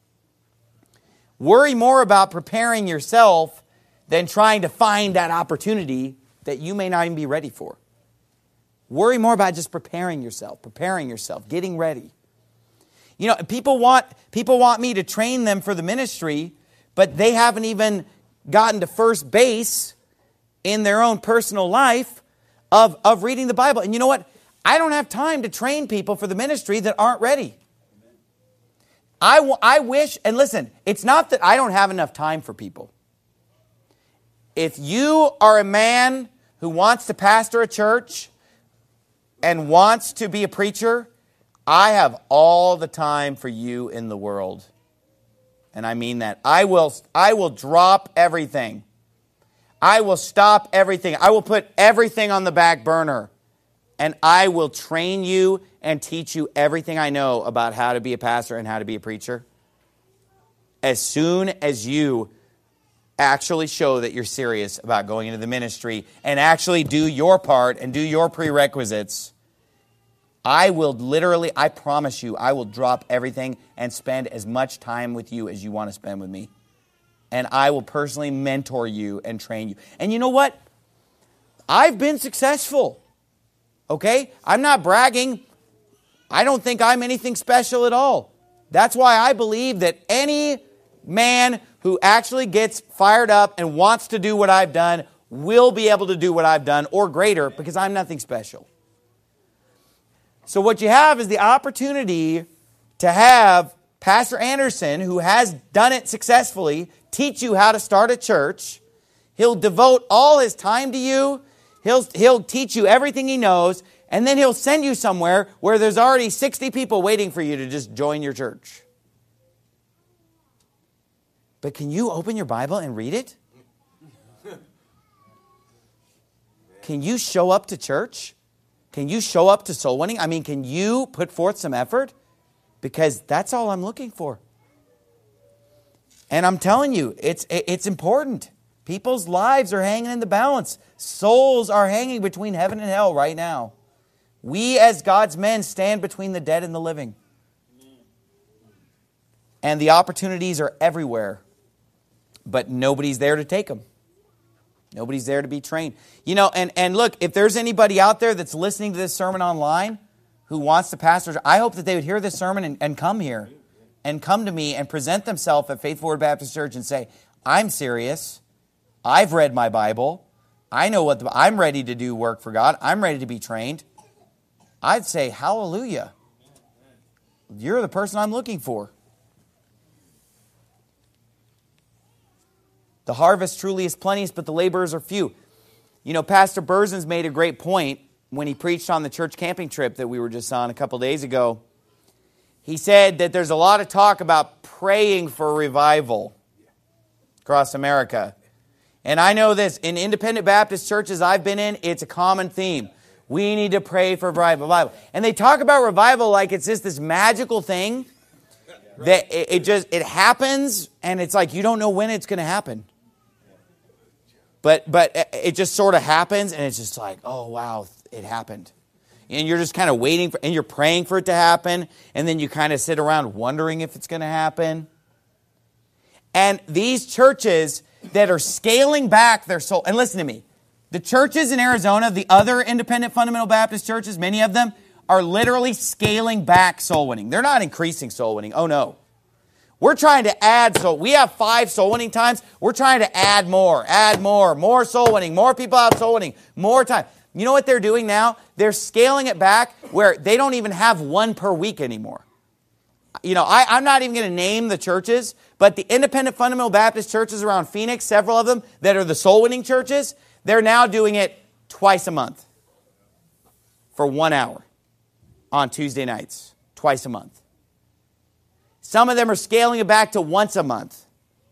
Worry more about preparing yourself than trying to find that opportunity that you may not even be ready for. Worry more about just preparing yourself, getting ready. People want me to train them for the ministry, but they haven't even gotten to first base in their own personal life of reading the Bible. And you know what? I don't have time to train people for the ministry that aren't ready. I wish, and listen, it's not that I don't have enough time for people. If you are a man who wants to pastor a church and wants to be a preacher, I have all the time for you in the world. And I mean that. I will drop everything. I will stop everything. I will put everything on the back burner. And I will train you and teach you everything I know about how to be a pastor and how to be a preacher. As soon as you actually show that you're serious about going into the ministry and actually do your part and do your prerequisites, I promise you, I will drop everything and spend as much time with you as you want to spend with me. And I will personally mentor you and train you. And you know what? I've been successful. Okay? I'm not bragging. I don't think I'm anything special at all. That's why I believe that any man who actually gets fired up and wants to do what I've done will be able to do what I've done or greater, because I'm nothing special. So what you have is the opportunity to have Pastor Anderson, who has done it successfully, teach you how to start a church. He'll devote all his time to you. He'll teach you everything he knows, and then he'll send you somewhere where there's already 60 people waiting for you to just join your church. But can you open your Bible and read it? Can you show up to church? Can you show up to soul winning? I mean, can you put forth some effort? Because that's all I'm looking for. And I'm telling you, it's important. People's lives are hanging in the balance. Souls are hanging between heaven and hell right now. We as God's men stand between the dead and the living. And the opportunities are everywhere. But nobody's there to take them. Nobody's there to be trained. And look, if there's anybody out there that's listening to this sermon online who wants to pastor, I hope that they would hear this sermon and come here and come to me and present themselves at Faith Forward Baptist Church and say, I'm serious. I've read my Bible. I know I'm ready to do work for God. I'm ready to be trained. I'd say, hallelujah. You're the person I'm looking for. The harvest truly is plenteous, but the laborers are few. Pastor Berzins made a great point when he preached on the church camping trip that we were just on a couple days ago. He said that there's a lot of talk about praying for revival across America. And I know this, in independent Baptist churches I've been in, it's a common theme. We need to pray for revival. And they talk about revival like it's just this magical thing that it happens, and it's like you don't know when it's going to happen. But it just sort of happens, and it's just like, oh, wow, it happened. And you're just kind of waiting and you're praying for it to happen, and then you kind of sit around wondering if it's going to happen. And these churches that are scaling back their soul, and listen to me, the churches in Arizona, the other independent fundamental Baptist churches, many of them are literally scaling back soul winning. They're not increasing soul winning. Oh, no. We're trying to add soul. We have 5 soul winning times. We're trying to add more soul winning, more people out soul winning, more time. You know what they're doing now? They're scaling it back where they don't even have one per week anymore. I'm not even going to name the churches, but the independent fundamental Baptist churches around Phoenix, several of them that are the soul winning churches, they're now doing it twice a month for 1 hour on Tuesday nights, twice a month. Some of them are scaling it back to once a month.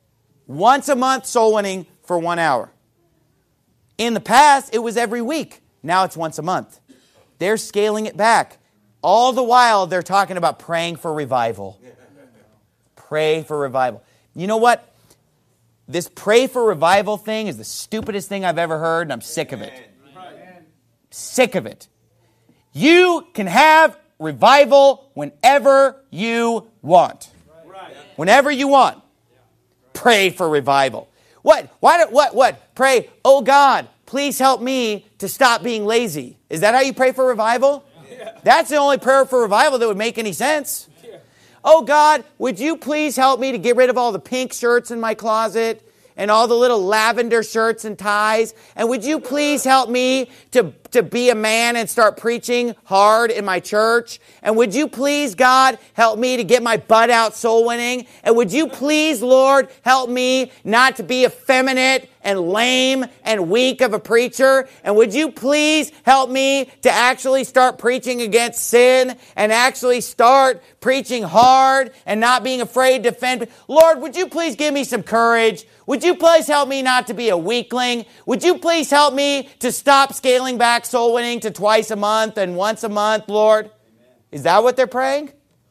Once a month soul winning for 1 hour. In the past, it was every week. Now it's once a month. They're scaling it back. All the while, they're talking about praying for revival. Pray for revival. You know what? This pray for revival thing is the stupidest thing I've ever heard, and I'm sick of it. Sick of it. You can have revival whenever you want. Whenever you want. Pray for revival. What? Pray, oh God, please help me to stop being lazy. Is that how you pray for revival? That's the only prayer for revival that would make any sense. Oh God, would you please help me to get rid of all the pink shirts in my closet and all the little lavender shirts and ties? And would you please help me to be a man and start preaching hard in my church? And would you please, God, help me to get my butt out soul winning? And would you please, Lord, help me not to be effeminate and lame and weak of a preacher? And would you please help me to actually start preaching against sin and actually start preaching hard and not being afraid to offend? Lord, would you please give me some courage? Would you please help me not to be a weakling? Would you please help me to stop scaling back soul winning to twice a month and once a month, Lord? Amen. Is that what they're praying?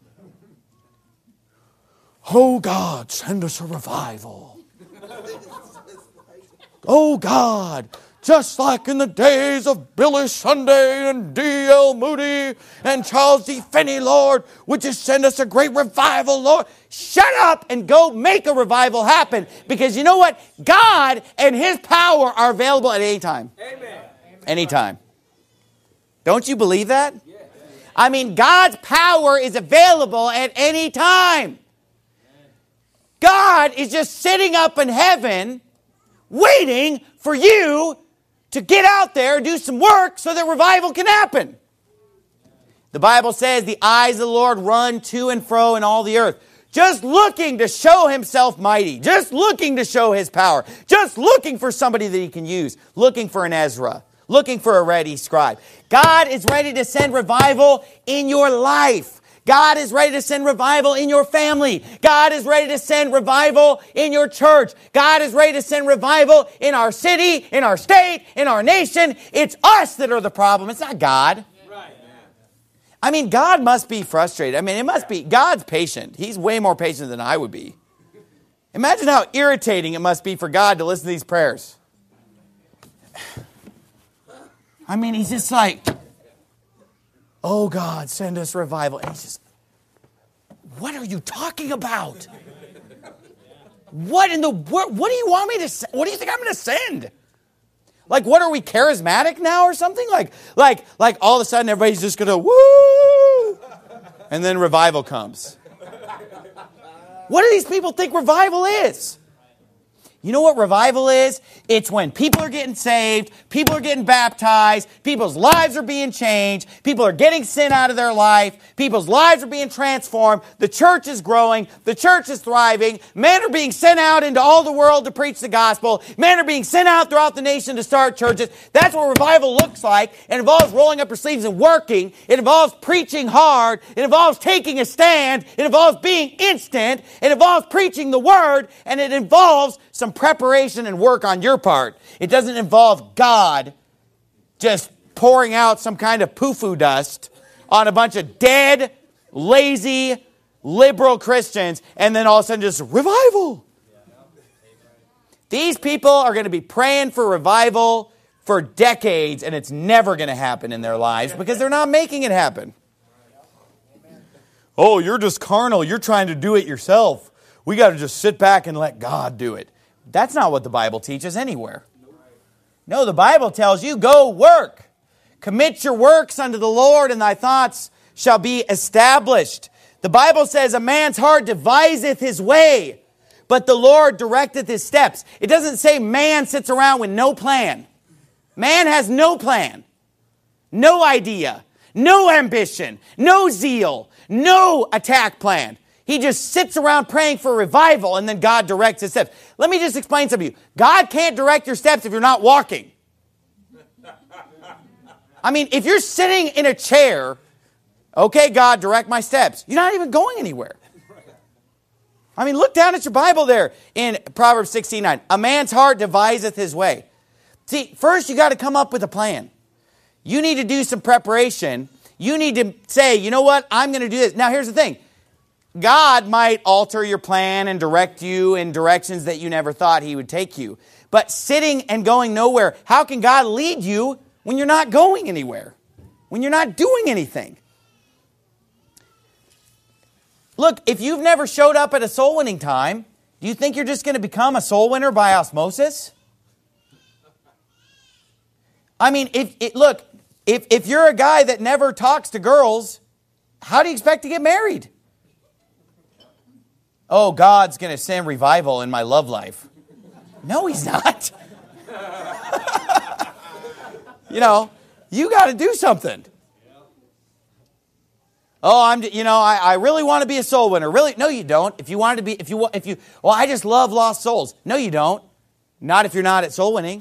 Oh God, send us a revival. Oh God, just like in the days of Billy Sunday and D.L. Moody and Charles D. Finney, Lord, would you send us a great revival, Lord? Shut up and go make a revival happen. Because you know what? God and His power are available at any time. Amen. Anytime. Don't you believe that? I mean, God's power is available at any time. God is just sitting up in heaven waiting for you to get out there and do some work so that revival can happen. The Bible says the eyes of the Lord run to and fro in all the earth, just looking to show Himself mighty, just looking to show His power, just looking for somebody that He can use, looking for an Ezra, looking for a ready scribe. God is ready to send revival in your life. God is ready to send revival in your family. God is ready to send revival in your church. God is ready to send revival in our city, in our state, in our nation. It's us that are the problem. It's not God. I mean, God must be frustrated. I mean, it must be. God's patient. He's way more patient than I would be. Imagine how irritating it must be for God to listen to these prayers. I mean, He's just like, oh God, send us revival. And He's just, what are you talking about? What in the world? What do you want me to say? What do you think I'm going to send? Like, what are we, charismatic now or something? Like all of a sudden everybody's just going to woo, and then revival comes. What do these people think revival is? You know what revival is? It's when people are getting saved, people are getting baptized, people's lives are being changed, people are getting sin out of their life, people's lives are being transformed, the church is growing, the church is thriving, men are being sent out into all the world to preach the gospel, men are being sent out throughout the nation to start churches. That's what revival looks like. It involves rolling up your sleeves and working. It involves preaching hard. It involves taking a stand. It involves being instant. It involves preaching the word, and it involves some preparation and work on your part. It doesn't involve God just pouring out some kind of poo-foo dust on a bunch of dead, lazy, liberal Christians and then all of a sudden just revival. These people are going to be praying for revival for decades, and it's never going to happen in their lives because they're not making it happen. Oh, you're just carnal. You're trying to do it yourself. We got to just sit back and let God do it. That's not what the Bible teaches anywhere. No, the Bible tells you, go work. Commit your works unto the Lord, and thy thoughts shall be established. The Bible says, a man's heart deviseth his way, but the Lord directeth his steps. It doesn't say man sits around with no plan. Man has no plan, no idea, no ambition, no zeal, no attack plan. He just sits around praying for revival, and then God directs his steps. Let me just explain something to you. God can't direct your steps if you're not walking. I mean, if you're sitting in a chair, okay, God, direct my steps. You're not even going anywhere. I mean, look down at your Bible there in Proverbs 16:9. A man's heart deviseth his way. See, first you got to come up with a plan. You need to do some preparation. You need to say, you know what, I'm going to do this. Now, here's the thing. God might alter your plan and direct you in directions that you never thought He would take you. But sitting and going nowhere, how can God lead you when you're not going anywhere? When you're not doing anything? Look, if you've never showed up at a soul winning time, do you think you're just going to become a soul winner by osmosis? I mean, if you're a guy that never talks to girls, how do you expect to get married? Oh, God's going to send revival in my love life. No, He's not. You got to do something. Oh, I really want to be a soul winner. Really? No, you don't. Well, I just love lost souls. No, you don't. Not if you're not at soul winning.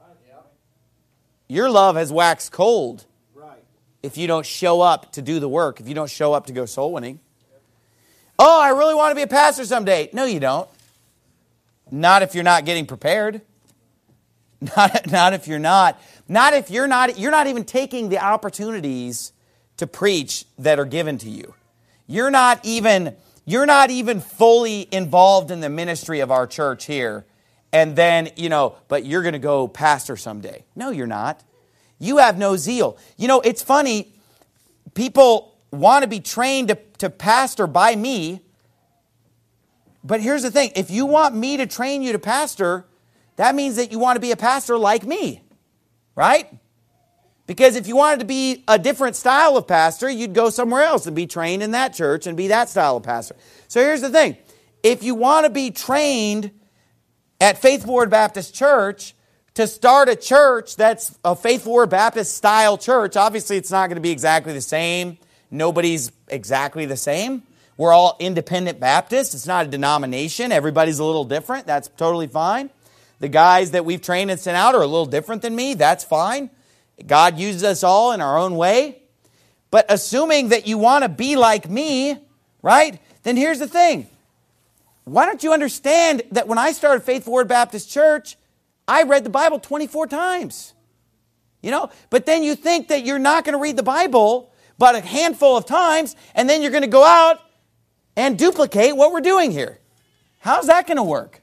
Your love has waxed cold if you don't show up to do the work, if you don't show up to go soul winning. Oh, I really want to be a pastor someday. No, you don't. Not if you're not getting prepared. Not if you're not. You're not even taking the opportunities to preach that are given to you. You're not even fully involved in the ministry of our church here. And then, but you're going to go pastor someday. No, you're not. You have no zeal. It's funny. People want to be trained to pastor by me. But here's the thing. If you want me to train you to pastor, that means that you want to be a pastor like me. Right? Because if you wanted to be a different style of pastor, you'd go somewhere else and be trained in that church and be that style of pastor. So here's the thing. If you want to be trained at Faithful Word Baptist Church to start a church that's a Faithful Word Baptist style church, obviously it's not going to be exactly the same. Nobody's exactly the same. We're all independent Baptists. It's not a denomination. Everybody's a little different. That's totally fine. The guys that we've trained and sent out are a little different than me. That's fine. God uses us all in our own way. But assuming that you want to be like me, right, then here's the thing. Why don't you understand that when I started Faithful Word Baptist Church, I read the Bible 24 times. But then you think that you're not going to read the Bible but a handful of times, and then you're going to go out and duplicate what we're doing here. How's that going to work?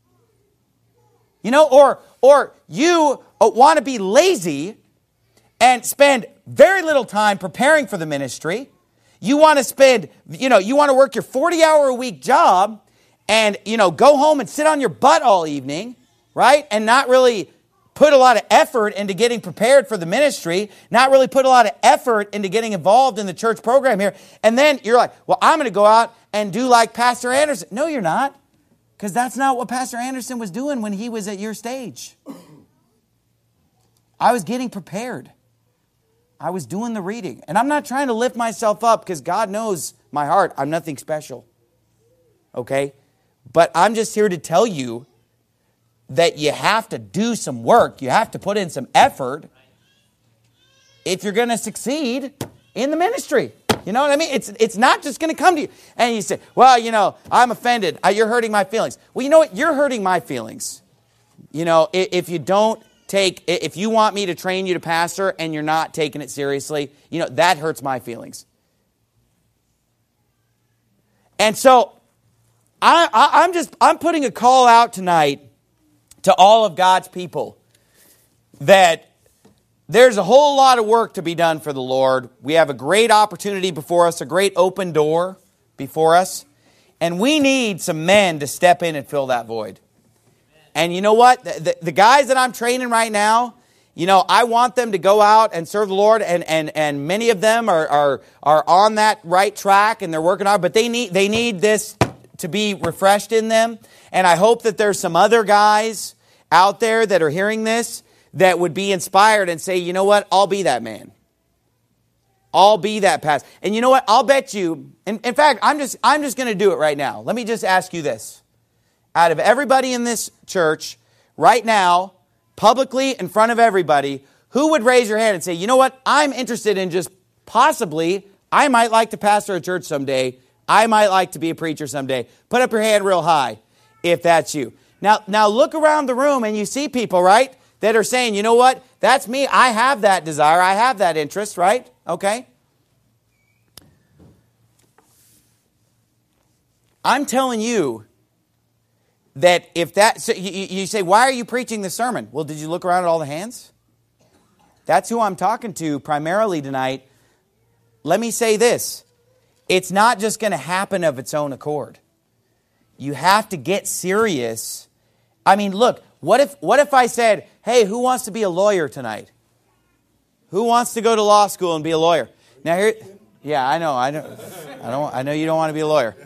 Or you want to be lazy and spend very little time preparing for the ministry. You want to you want to work your 40-hour-a-week job and, go home and sit on your butt all evening, right? And not really put a lot of effort into getting prepared for the ministry, not really put a lot of effort into getting involved in the church program here. And then you're like, well, I'm going to go out and do like Pastor Anderson. No, you're not. Because that's not what Pastor Anderson was doing when he was at your stage. I was getting prepared. I was doing the reading. And I'm not trying to lift myself up because God knows my heart. I'm nothing special. Okay? But I'm just here to tell you that you have to do some work. You have to put in some effort if you're going to succeed in the ministry. You know what I mean? It's not just going to come to you. And you say, well, I'm offended. You're hurting my feelings. Well, you know what? You're hurting my feelings. If you want me to train you to pastor and you're not taking it seriously, that hurts my feelings. And so I'm putting a call out tonight to all of God's people that there's a whole lot of work to be done for the Lord. We have a great opportunity before us, a great open door before us, and we need some men to step in and fill that void. And you know what? The guys that I'm training right now, I want them to go out and serve the Lord, and many of them are on that right track and they're working hard, but they need this to be refreshed in them. And I hope that there's some other guys out there that are hearing this that would be inspired and say, you know what, I'll be that man. I'll be that pastor. And you know what, I'll bet you, in fact, I'm just going to do it right now. Let me just ask you this. Out of everybody in this church, right now, publicly in front of everybody, who would raise your hand and say, you know what, I'm interested in just possibly, I might like to pastor a church someday. I might like to be a preacher someday. Put up your hand real high if that's you. Now look around the room and you see people, right, that are saying, you know what, that's me. I have that desire. I have that interest, right? Okay. I'm telling you that if that, so you say, why are you preaching this sermon? Well, did you look around at all the hands? That's who I'm talking to primarily tonight. Let me say this. It's not just going to happen of its own accord. You have to get serious. I mean, look, what if I said, hey, who wants to be a lawyer tonight? Who wants to go to law school and be a lawyer? Now here, yeah, I know you don't want to be a lawyer.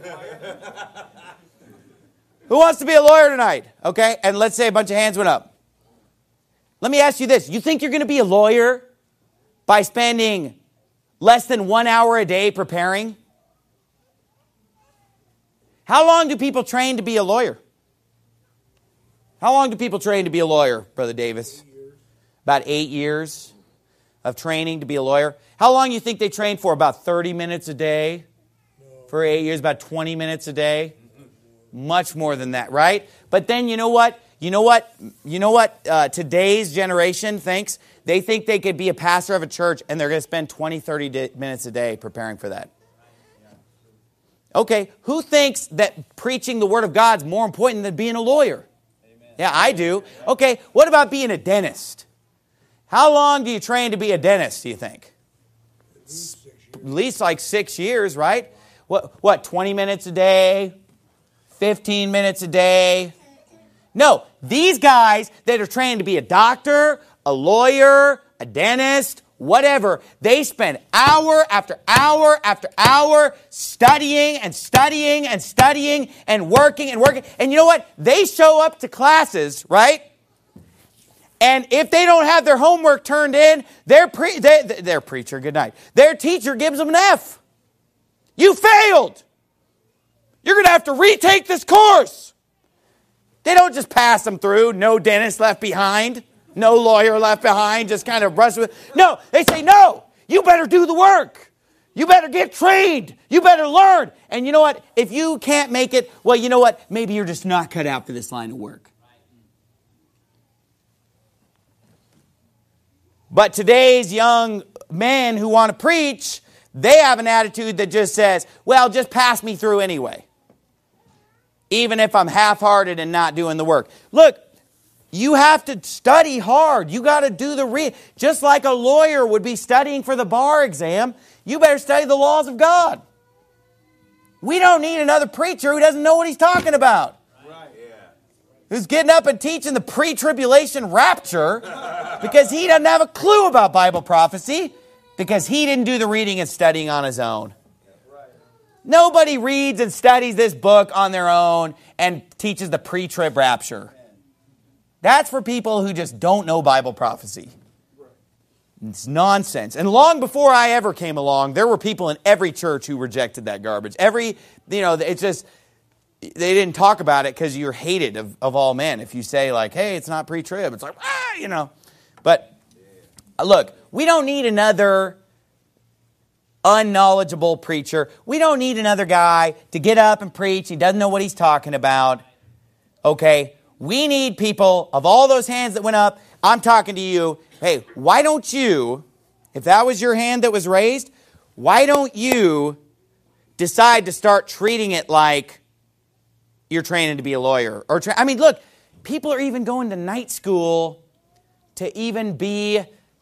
Who wants to be a lawyer tonight? Okay, and let's say a bunch of hands went up. Let me ask you this. You think you're going to be a lawyer by spending less than 1 hour a day preparing? How long do people train to be a lawyer? How long do people train to be a lawyer, Brother Davis? 8 years. About 8 years of training to be a lawyer. How long do you think they train for? About 30 minutes a day? For 8 years, about 20 minutes a day? Much more than that, right? But then you know what? Today's generation thinks? They think they could be a pastor of a church and they're going to spend 20, 30 minutes a day preparing for that. Okay, who thinks that preaching the Word of God is more important than being a lawyer? Amen. Yeah, I do. Okay, what about being a dentist? How long do you train to be a dentist, do you think? At least like 6 years, right? What, 20 minutes a day? 15 minutes a day? No, these guys that are trained to be a doctor, a lawyer, a dentist, whatever, they spend hour after hour after hour studying and studying and studying and working and working. And you know what? They show up to classes, right? And if they don't have their homework turned in, their preacher, good night, their teacher gives them an F. You failed. You're going to have to retake this course. They don't just pass them through. No dentist left behind. No lawyer left behind. Just kind of brush with. No, they say, no, you better do the work. You better get trained. You better learn. And you know what? If you can't make it, well, you know what? Maybe you're just not cut out for this line of work. But today's young men who want to preach, they have an attitude that just says, well, just pass me through anyway. Even if I'm half-hearted and not doing the work. Look, you have to study hard. You got to do the just like a lawyer would be studying for the bar exam, you better study the laws of God. We don't need another preacher who doesn't know what he's talking about. Right. Yeah. Who's getting up and teaching the pre-tribulation rapture because he doesn't have a clue about Bible prophecy because he didn't do the reading and studying on his own. Nobody reads and studies this book on their own and teaches the pre-trib rapture. That's for people who just don't know Bible prophecy. It's nonsense. And long before I ever came along, there were people in every church who rejected that garbage. It's just, they didn't talk about it because you're hated of all men. If you say like, hey, it's not pre-trib, it's like, But look, we don't need another unknowledgeable preacher. We don't need another guy to get up and preach. He doesn't know what he's talking about. Okay? We need people, of all those hands that went up, I'm talking to you. Hey, why don't you, if that was your hand that was raised, why don't you decide to start treating it like you're training to be a lawyer? Look, people are even going to night school to even be,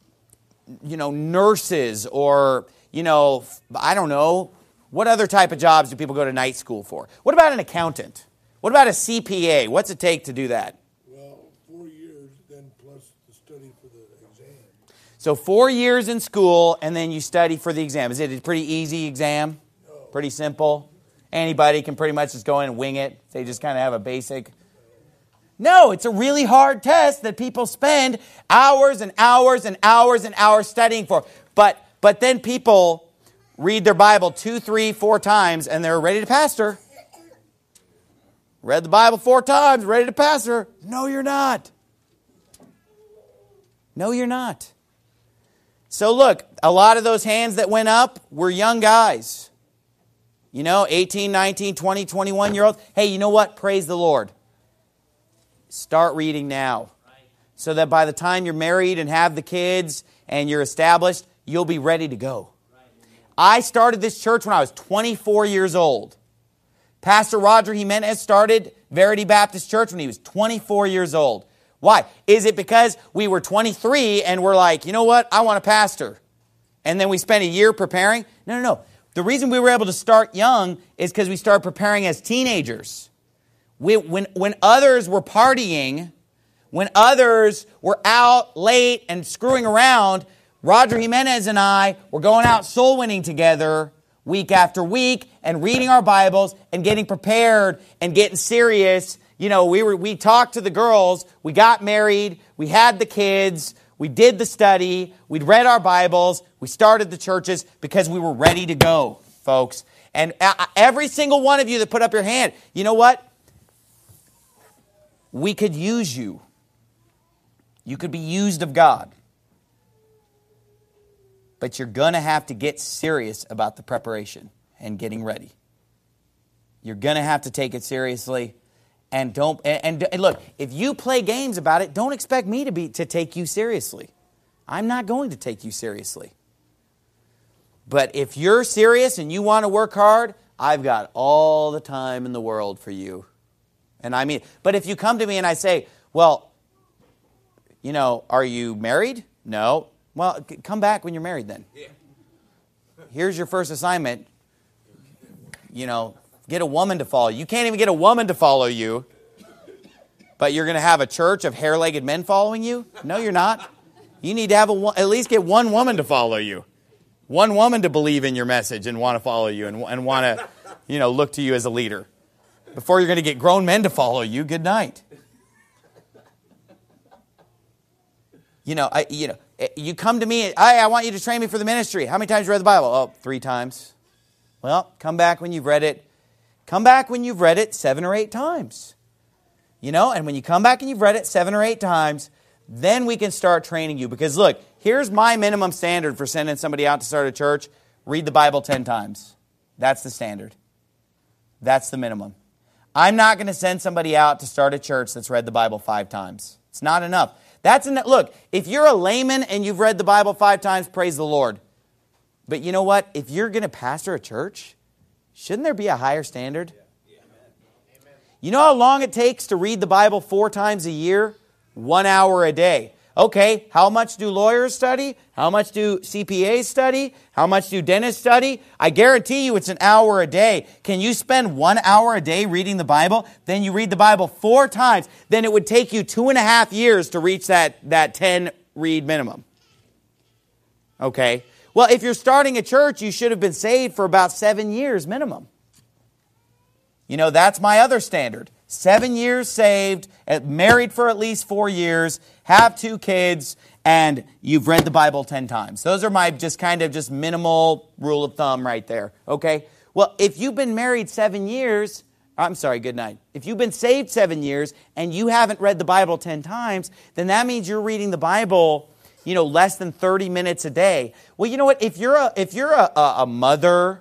nurses or, I don't know. What other type of jobs do people go to night school for? What about an accountant? What about a CPA? What's it take to do that? Well, 4 years, then plus the study for the exam. So 4 years in school, and then you study for the exam. Is it a pretty easy exam? No. Pretty simple? Anybody can pretty much just go in and wing it? They just kind of have a basic... No, it's a really hard test that people spend hours and hours and hours and hours studying for. But then people read their Bible 2, 3, 4 times, and they're ready to pastor. Read the Bible 4 times, ready to pastor. No, you're not. No, you're not. So look, a lot of those hands that went up were young guys. 18, 19, 20, 21-year-olds. Hey, you know what? Praise the Lord. Start reading now. So that by the time you're married and have the kids and you're established, you'll be ready to go. I started this church when I was 24 years old. Pastor Roger Jimenez started Verity Baptist Church when he was 24 years old. Why? Is it because we were 23 and we're like, you know what? I want a pastor. And then we spent a year preparing? No. The reason we were able to start young is because we started preparing as teenagers. When others were partying, when others were out late and screwing around, Roger Jimenez and I were going out soul winning together week after week and reading our Bibles and getting prepared and getting serious. We talked to the girls, we got married, we had the kids, we did the study, we'd read our Bibles, we started the churches because we were ready to go, folks. And every single one of you that put up your hand, you know what? We could use you. You could be used of God. But you're going to have to get serious about the preparation and getting ready. You're going to have to take it seriously. And look, if you play games about it, don't expect me to take you seriously. I'm not going to take you seriously. But if you're serious and you want to work hard, I've got all the time in the world for you. And I mean, but if you come to me and I say, well, are you married? No. Well, come back when you're married then. Here's your first assignment. Get a woman to follow you. You can't even get a woman to follow you. But you're going to have a church of hair-legged men following you? No, you're not. You need to have at least get one woman to follow you. One woman to believe in your message and want to follow you and want to, look to you as a leader. Before you're going to get grown men to follow you, good night. You come to me, I want you to train me for the ministry. How many times have you read the Bible? Oh, 3 times. Well, come back when you've read it. Come back when you've read it 7 or 8 times. And when you come back and you've read it 7 or 8 times, then we can start training you. Because look, here's my minimum standard for sending somebody out to start a church. Read the Bible 10 times. That's the standard. That's the minimum. I'm not going to send somebody out to start a church that's read the Bible 5 times. It's not enough. Look, if you're a layman and you've read the Bible 5 times, praise the Lord. But you know what? If you're going to pastor a church, shouldn't there be a higher standard? You know how long it takes to read the Bible 4 times a year? 1 hour a day. Okay, how much do lawyers study? How much do CPAs study? How much do dentists study? I guarantee you it's an hour a day. Can you spend 1 hour a day reading the Bible? Then you read the Bible 4 times. Then it would take you 2.5 years to reach that 10 read minimum. Okay. Well, if you're starting a church, you should have been saved for about 7 years minimum. That's my other standard. 7 years saved, married for at least 4 years, have 2 kids, and you've read the Bible 10 times. Those are my just minimal rule of thumb right there. Okay? Well, if you've been married 7 years, good night. If you've been saved 7 years and you haven't read the Bible 10 times, then that means you're reading the Bible, less than 30 minutes a day. Well, you know what? If you're a mother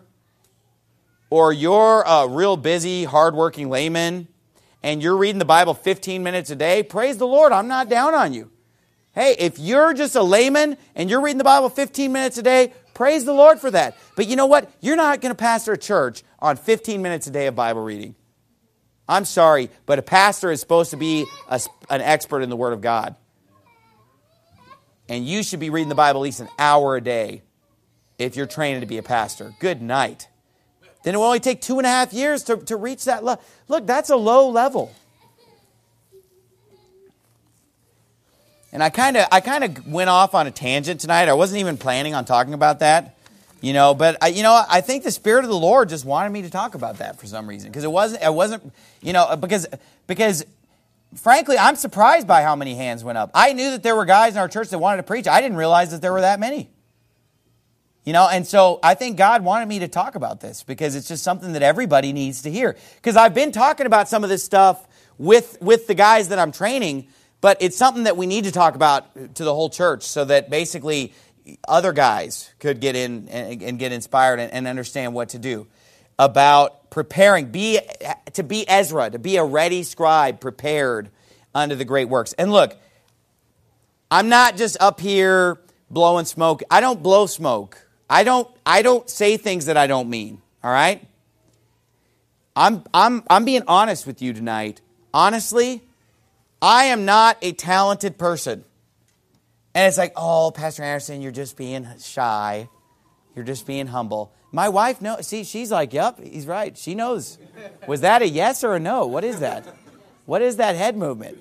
or you're a real busy, hardworking layman, and you're reading the Bible 15 minutes a day, praise the Lord, I'm not down on you. Hey, if you're just a layman and you're reading the Bible 15 minutes a day, praise the Lord for that. But you know what? You're not going to pastor a church on 15 minutes a day of Bible reading. I'm sorry, but a pastor is supposed to be an expert in the Word of God. And you should be reading the Bible at least an hour a day if you're training to be a pastor. Good night. Then it will only take 2.5 years to reach that level. Look, that's a low level. And I kind of went off on a tangent tonight. I wasn't even planning on talking about that, But I think the Spirit of the Lord just wanted me to talk about that for some reason, because it wasn't, because frankly, I'm surprised by how many hands went up. I knew that there were guys in our church that wanted to preach. I didn't realize that there were that many. And so I think God wanted me to talk about this because it's just something that everybody needs to hear. Because I've been talking about some of this stuff with the guys that I'm training, but it's something that we need to talk about to the whole church so that basically other guys could get in and get inspired and understand what to do. about preparing, to be Ezra, to be a ready scribe, prepared unto the great works. And look, I'm not just up here blowing smoke. I don't blow smoke. I don't say things that I don't mean. All right? I'm being honest with you tonight. Honestly, I am not a talented person. And it's like, oh, Pastor Anderson, you're just being shy. You're just being humble. My wife knows. See, she's like, yep, he's right. She knows. Was that a yes or a no? What is that? What is that head movement?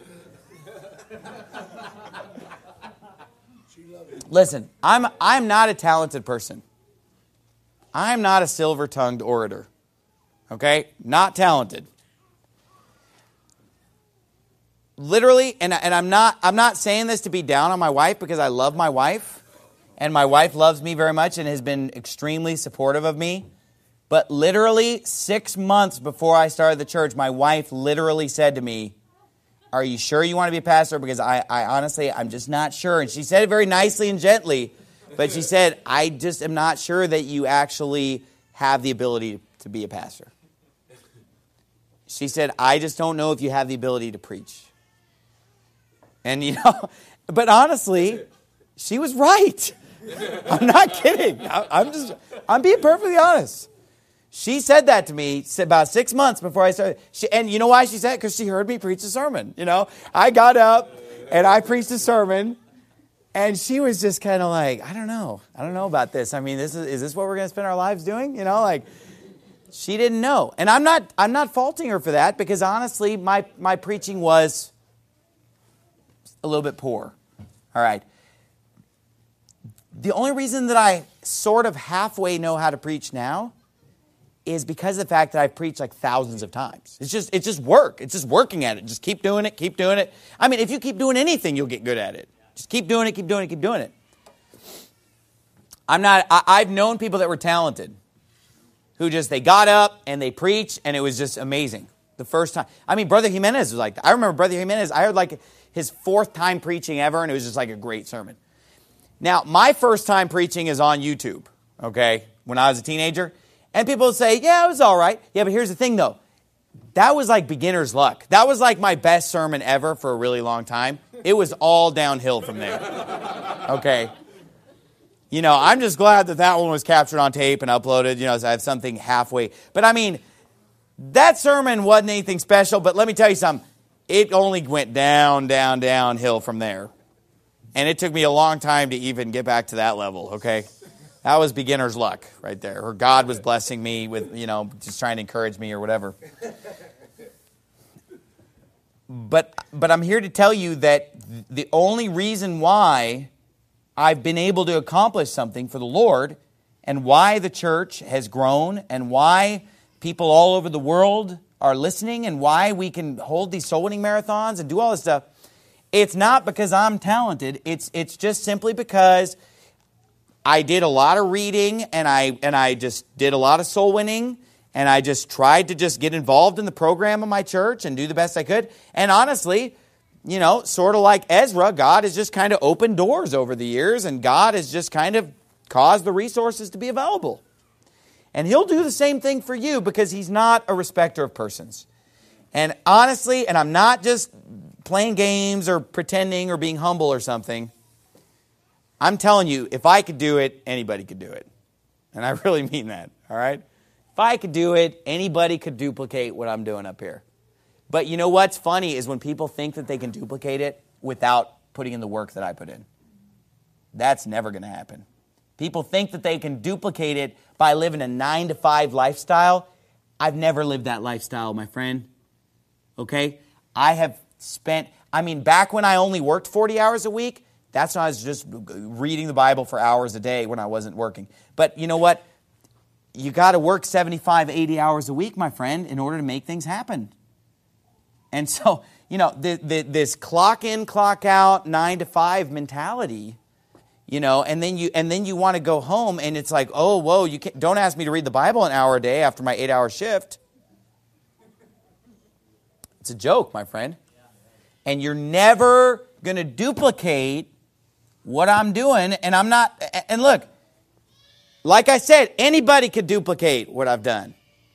Listen, I'm not a talented person. I'm not a silver-tongued orator. Okay? Not talented. Literally, and I'm not saying this to be down on my wife, because I love my wife, and my wife loves me very much and has been extremely supportive of me. But literally 6 months before I started the church, my wife literally said to me, "Are you sure you want to be a pastor? Because I honestly, I'm just not sure." And she said it very nicely and gently, but she said, "I just am not sure that you actually have the ability to be a pastor." She said, "I just don't know if you have the ability to preach." And but honestly, she was right. I'm not kidding. I'm being perfectly honest. She said that to me about 6 months before I started. And you know why she said it? Because she heard me preach a sermon. I got up and I preached a sermon, and she was just kind of like, I don't know about this. I mean, is this what we're going to spend our lives doing? She didn't know. And I'm not faulting her for that, because honestly, my preaching was a little bit poor. All right. The only reason that I sort of halfway know how to preach now is because of the fact that I've preached like thousands of times. It's just work. It's just working at it. Just keep doing it, keep doing it. I mean, if you keep doing anything, you'll get good at it. Just keep doing it, keep doing it, keep doing it. I've known people that were talented who they got up and they preached, and it was just amazing. The first time. I mean, Brother Jimenez was like that. I remember Brother Jimenez, I heard like his 4th time preaching ever, and it was just like a great sermon. Now, my first time preaching is on YouTube, okay, when I was a teenager. And people would say, yeah, it was all right. Yeah, but here's the thing, though. That was like beginner's luck. That was like my best sermon ever for a really long time. It was all downhill from there, okay? I'm just glad that one was captured on tape and uploaded, so I have something halfway. But I mean, that sermon wasn't anything special, but let me tell you something. It only went downhill from there. And it took me a long time to even get back to that level, okay? That was beginner's luck right there. Or God was blessing me with, just trying to encourage me or whatever. But I'm here to tell you that the only reason why I've been able to accomplish something for the Lord, and why the church has grown, and why people all over the world are listening, and why we can hold these soul winning marathons and do all this stuff, it's not because I'm talented. It's just simply because I did a lot of reading, and I just did a lot of soul winning, and I just tried to just get involved in the program of my church and do the best I could. And honestly, sort of like Ezra, God has just kind of opened doors over the years, and God has just kind of caused the resources to be available. And He'll do the same thing for you, because He's not a respecter of persons. And honestly, and I'm not just playing games or pretending or being humble or something, I'm telling you, if I could do it, anybody could do it. And I really mean that, all right? If I could do it, anybody could duplicate what I'm doing up here. But you know what's funny is when people think that they can duplicate it without putting in the work that I put in. That's never going to happen. People think that they can duplicate it by living a 9-to-5 lifestyle. I've never lived that lifestyle, my friend. Okay? I have spent, back when I only worked 40 hours a week, that's when I was just reading the Bible for hours a day when I wasn't working. But you know what? You got to work 75, 80 hours a week, my friend, in order to make things happen. And so, this clock in, clock out, 9-to-5 mentality, and then you want to go home, and it's like, oh, whoa, don't ask me to read the Bible an hour a day after my 8-hour shift. It's a joke, my friend. And you're never going to duplicate what I'm doing, and I'm not, and look, like I said, anybody could duplicate what I've done.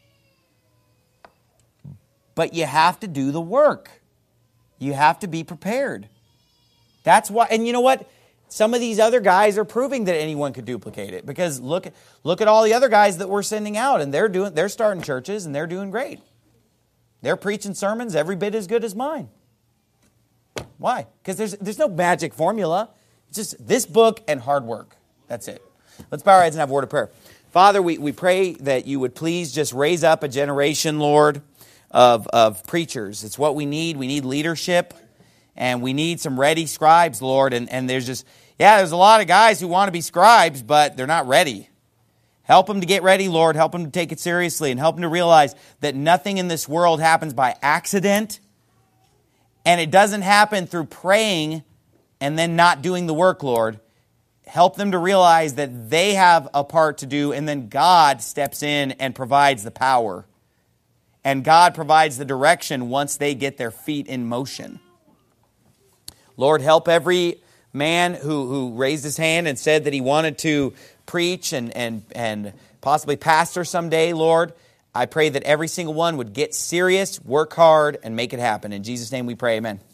but you have to do the work. You have to be prepared. That's why, and you know what? Some of these other guys are proving that anyone could duplicate it, because look at all the other guys that we're sending out, and they're starting churches and they're doing great. They're preaching sermons every bit as good as mine. Why? Because there's no magic formula. It's just this book and hard work. That's it. Let's bow our heads and have a word of prayer. Father, we pray that you would please just raise up a generation, Lord, of preachers. It's what we need. We need leadership, and we need some ready scribes, Lord. And there's a lot of guys who want to be scribes, but they're not ready. Help them to get ready, Lord. Help them to take it seriously, and help them to realize that nothing in this world happens by accident, and it doesn't happen through praying and then not doing the work, Lord. Help them to realize that they have a part to do, and then God steps in and provides the power. And God provides the direction once they get their feet in motion. Lord, help every man who raised his hand and said that he wanted to preach and possibly pastor someday, Lord. I pray that every single one would get serious, work hard, and make it happen. In Jesus' name we pray, amen.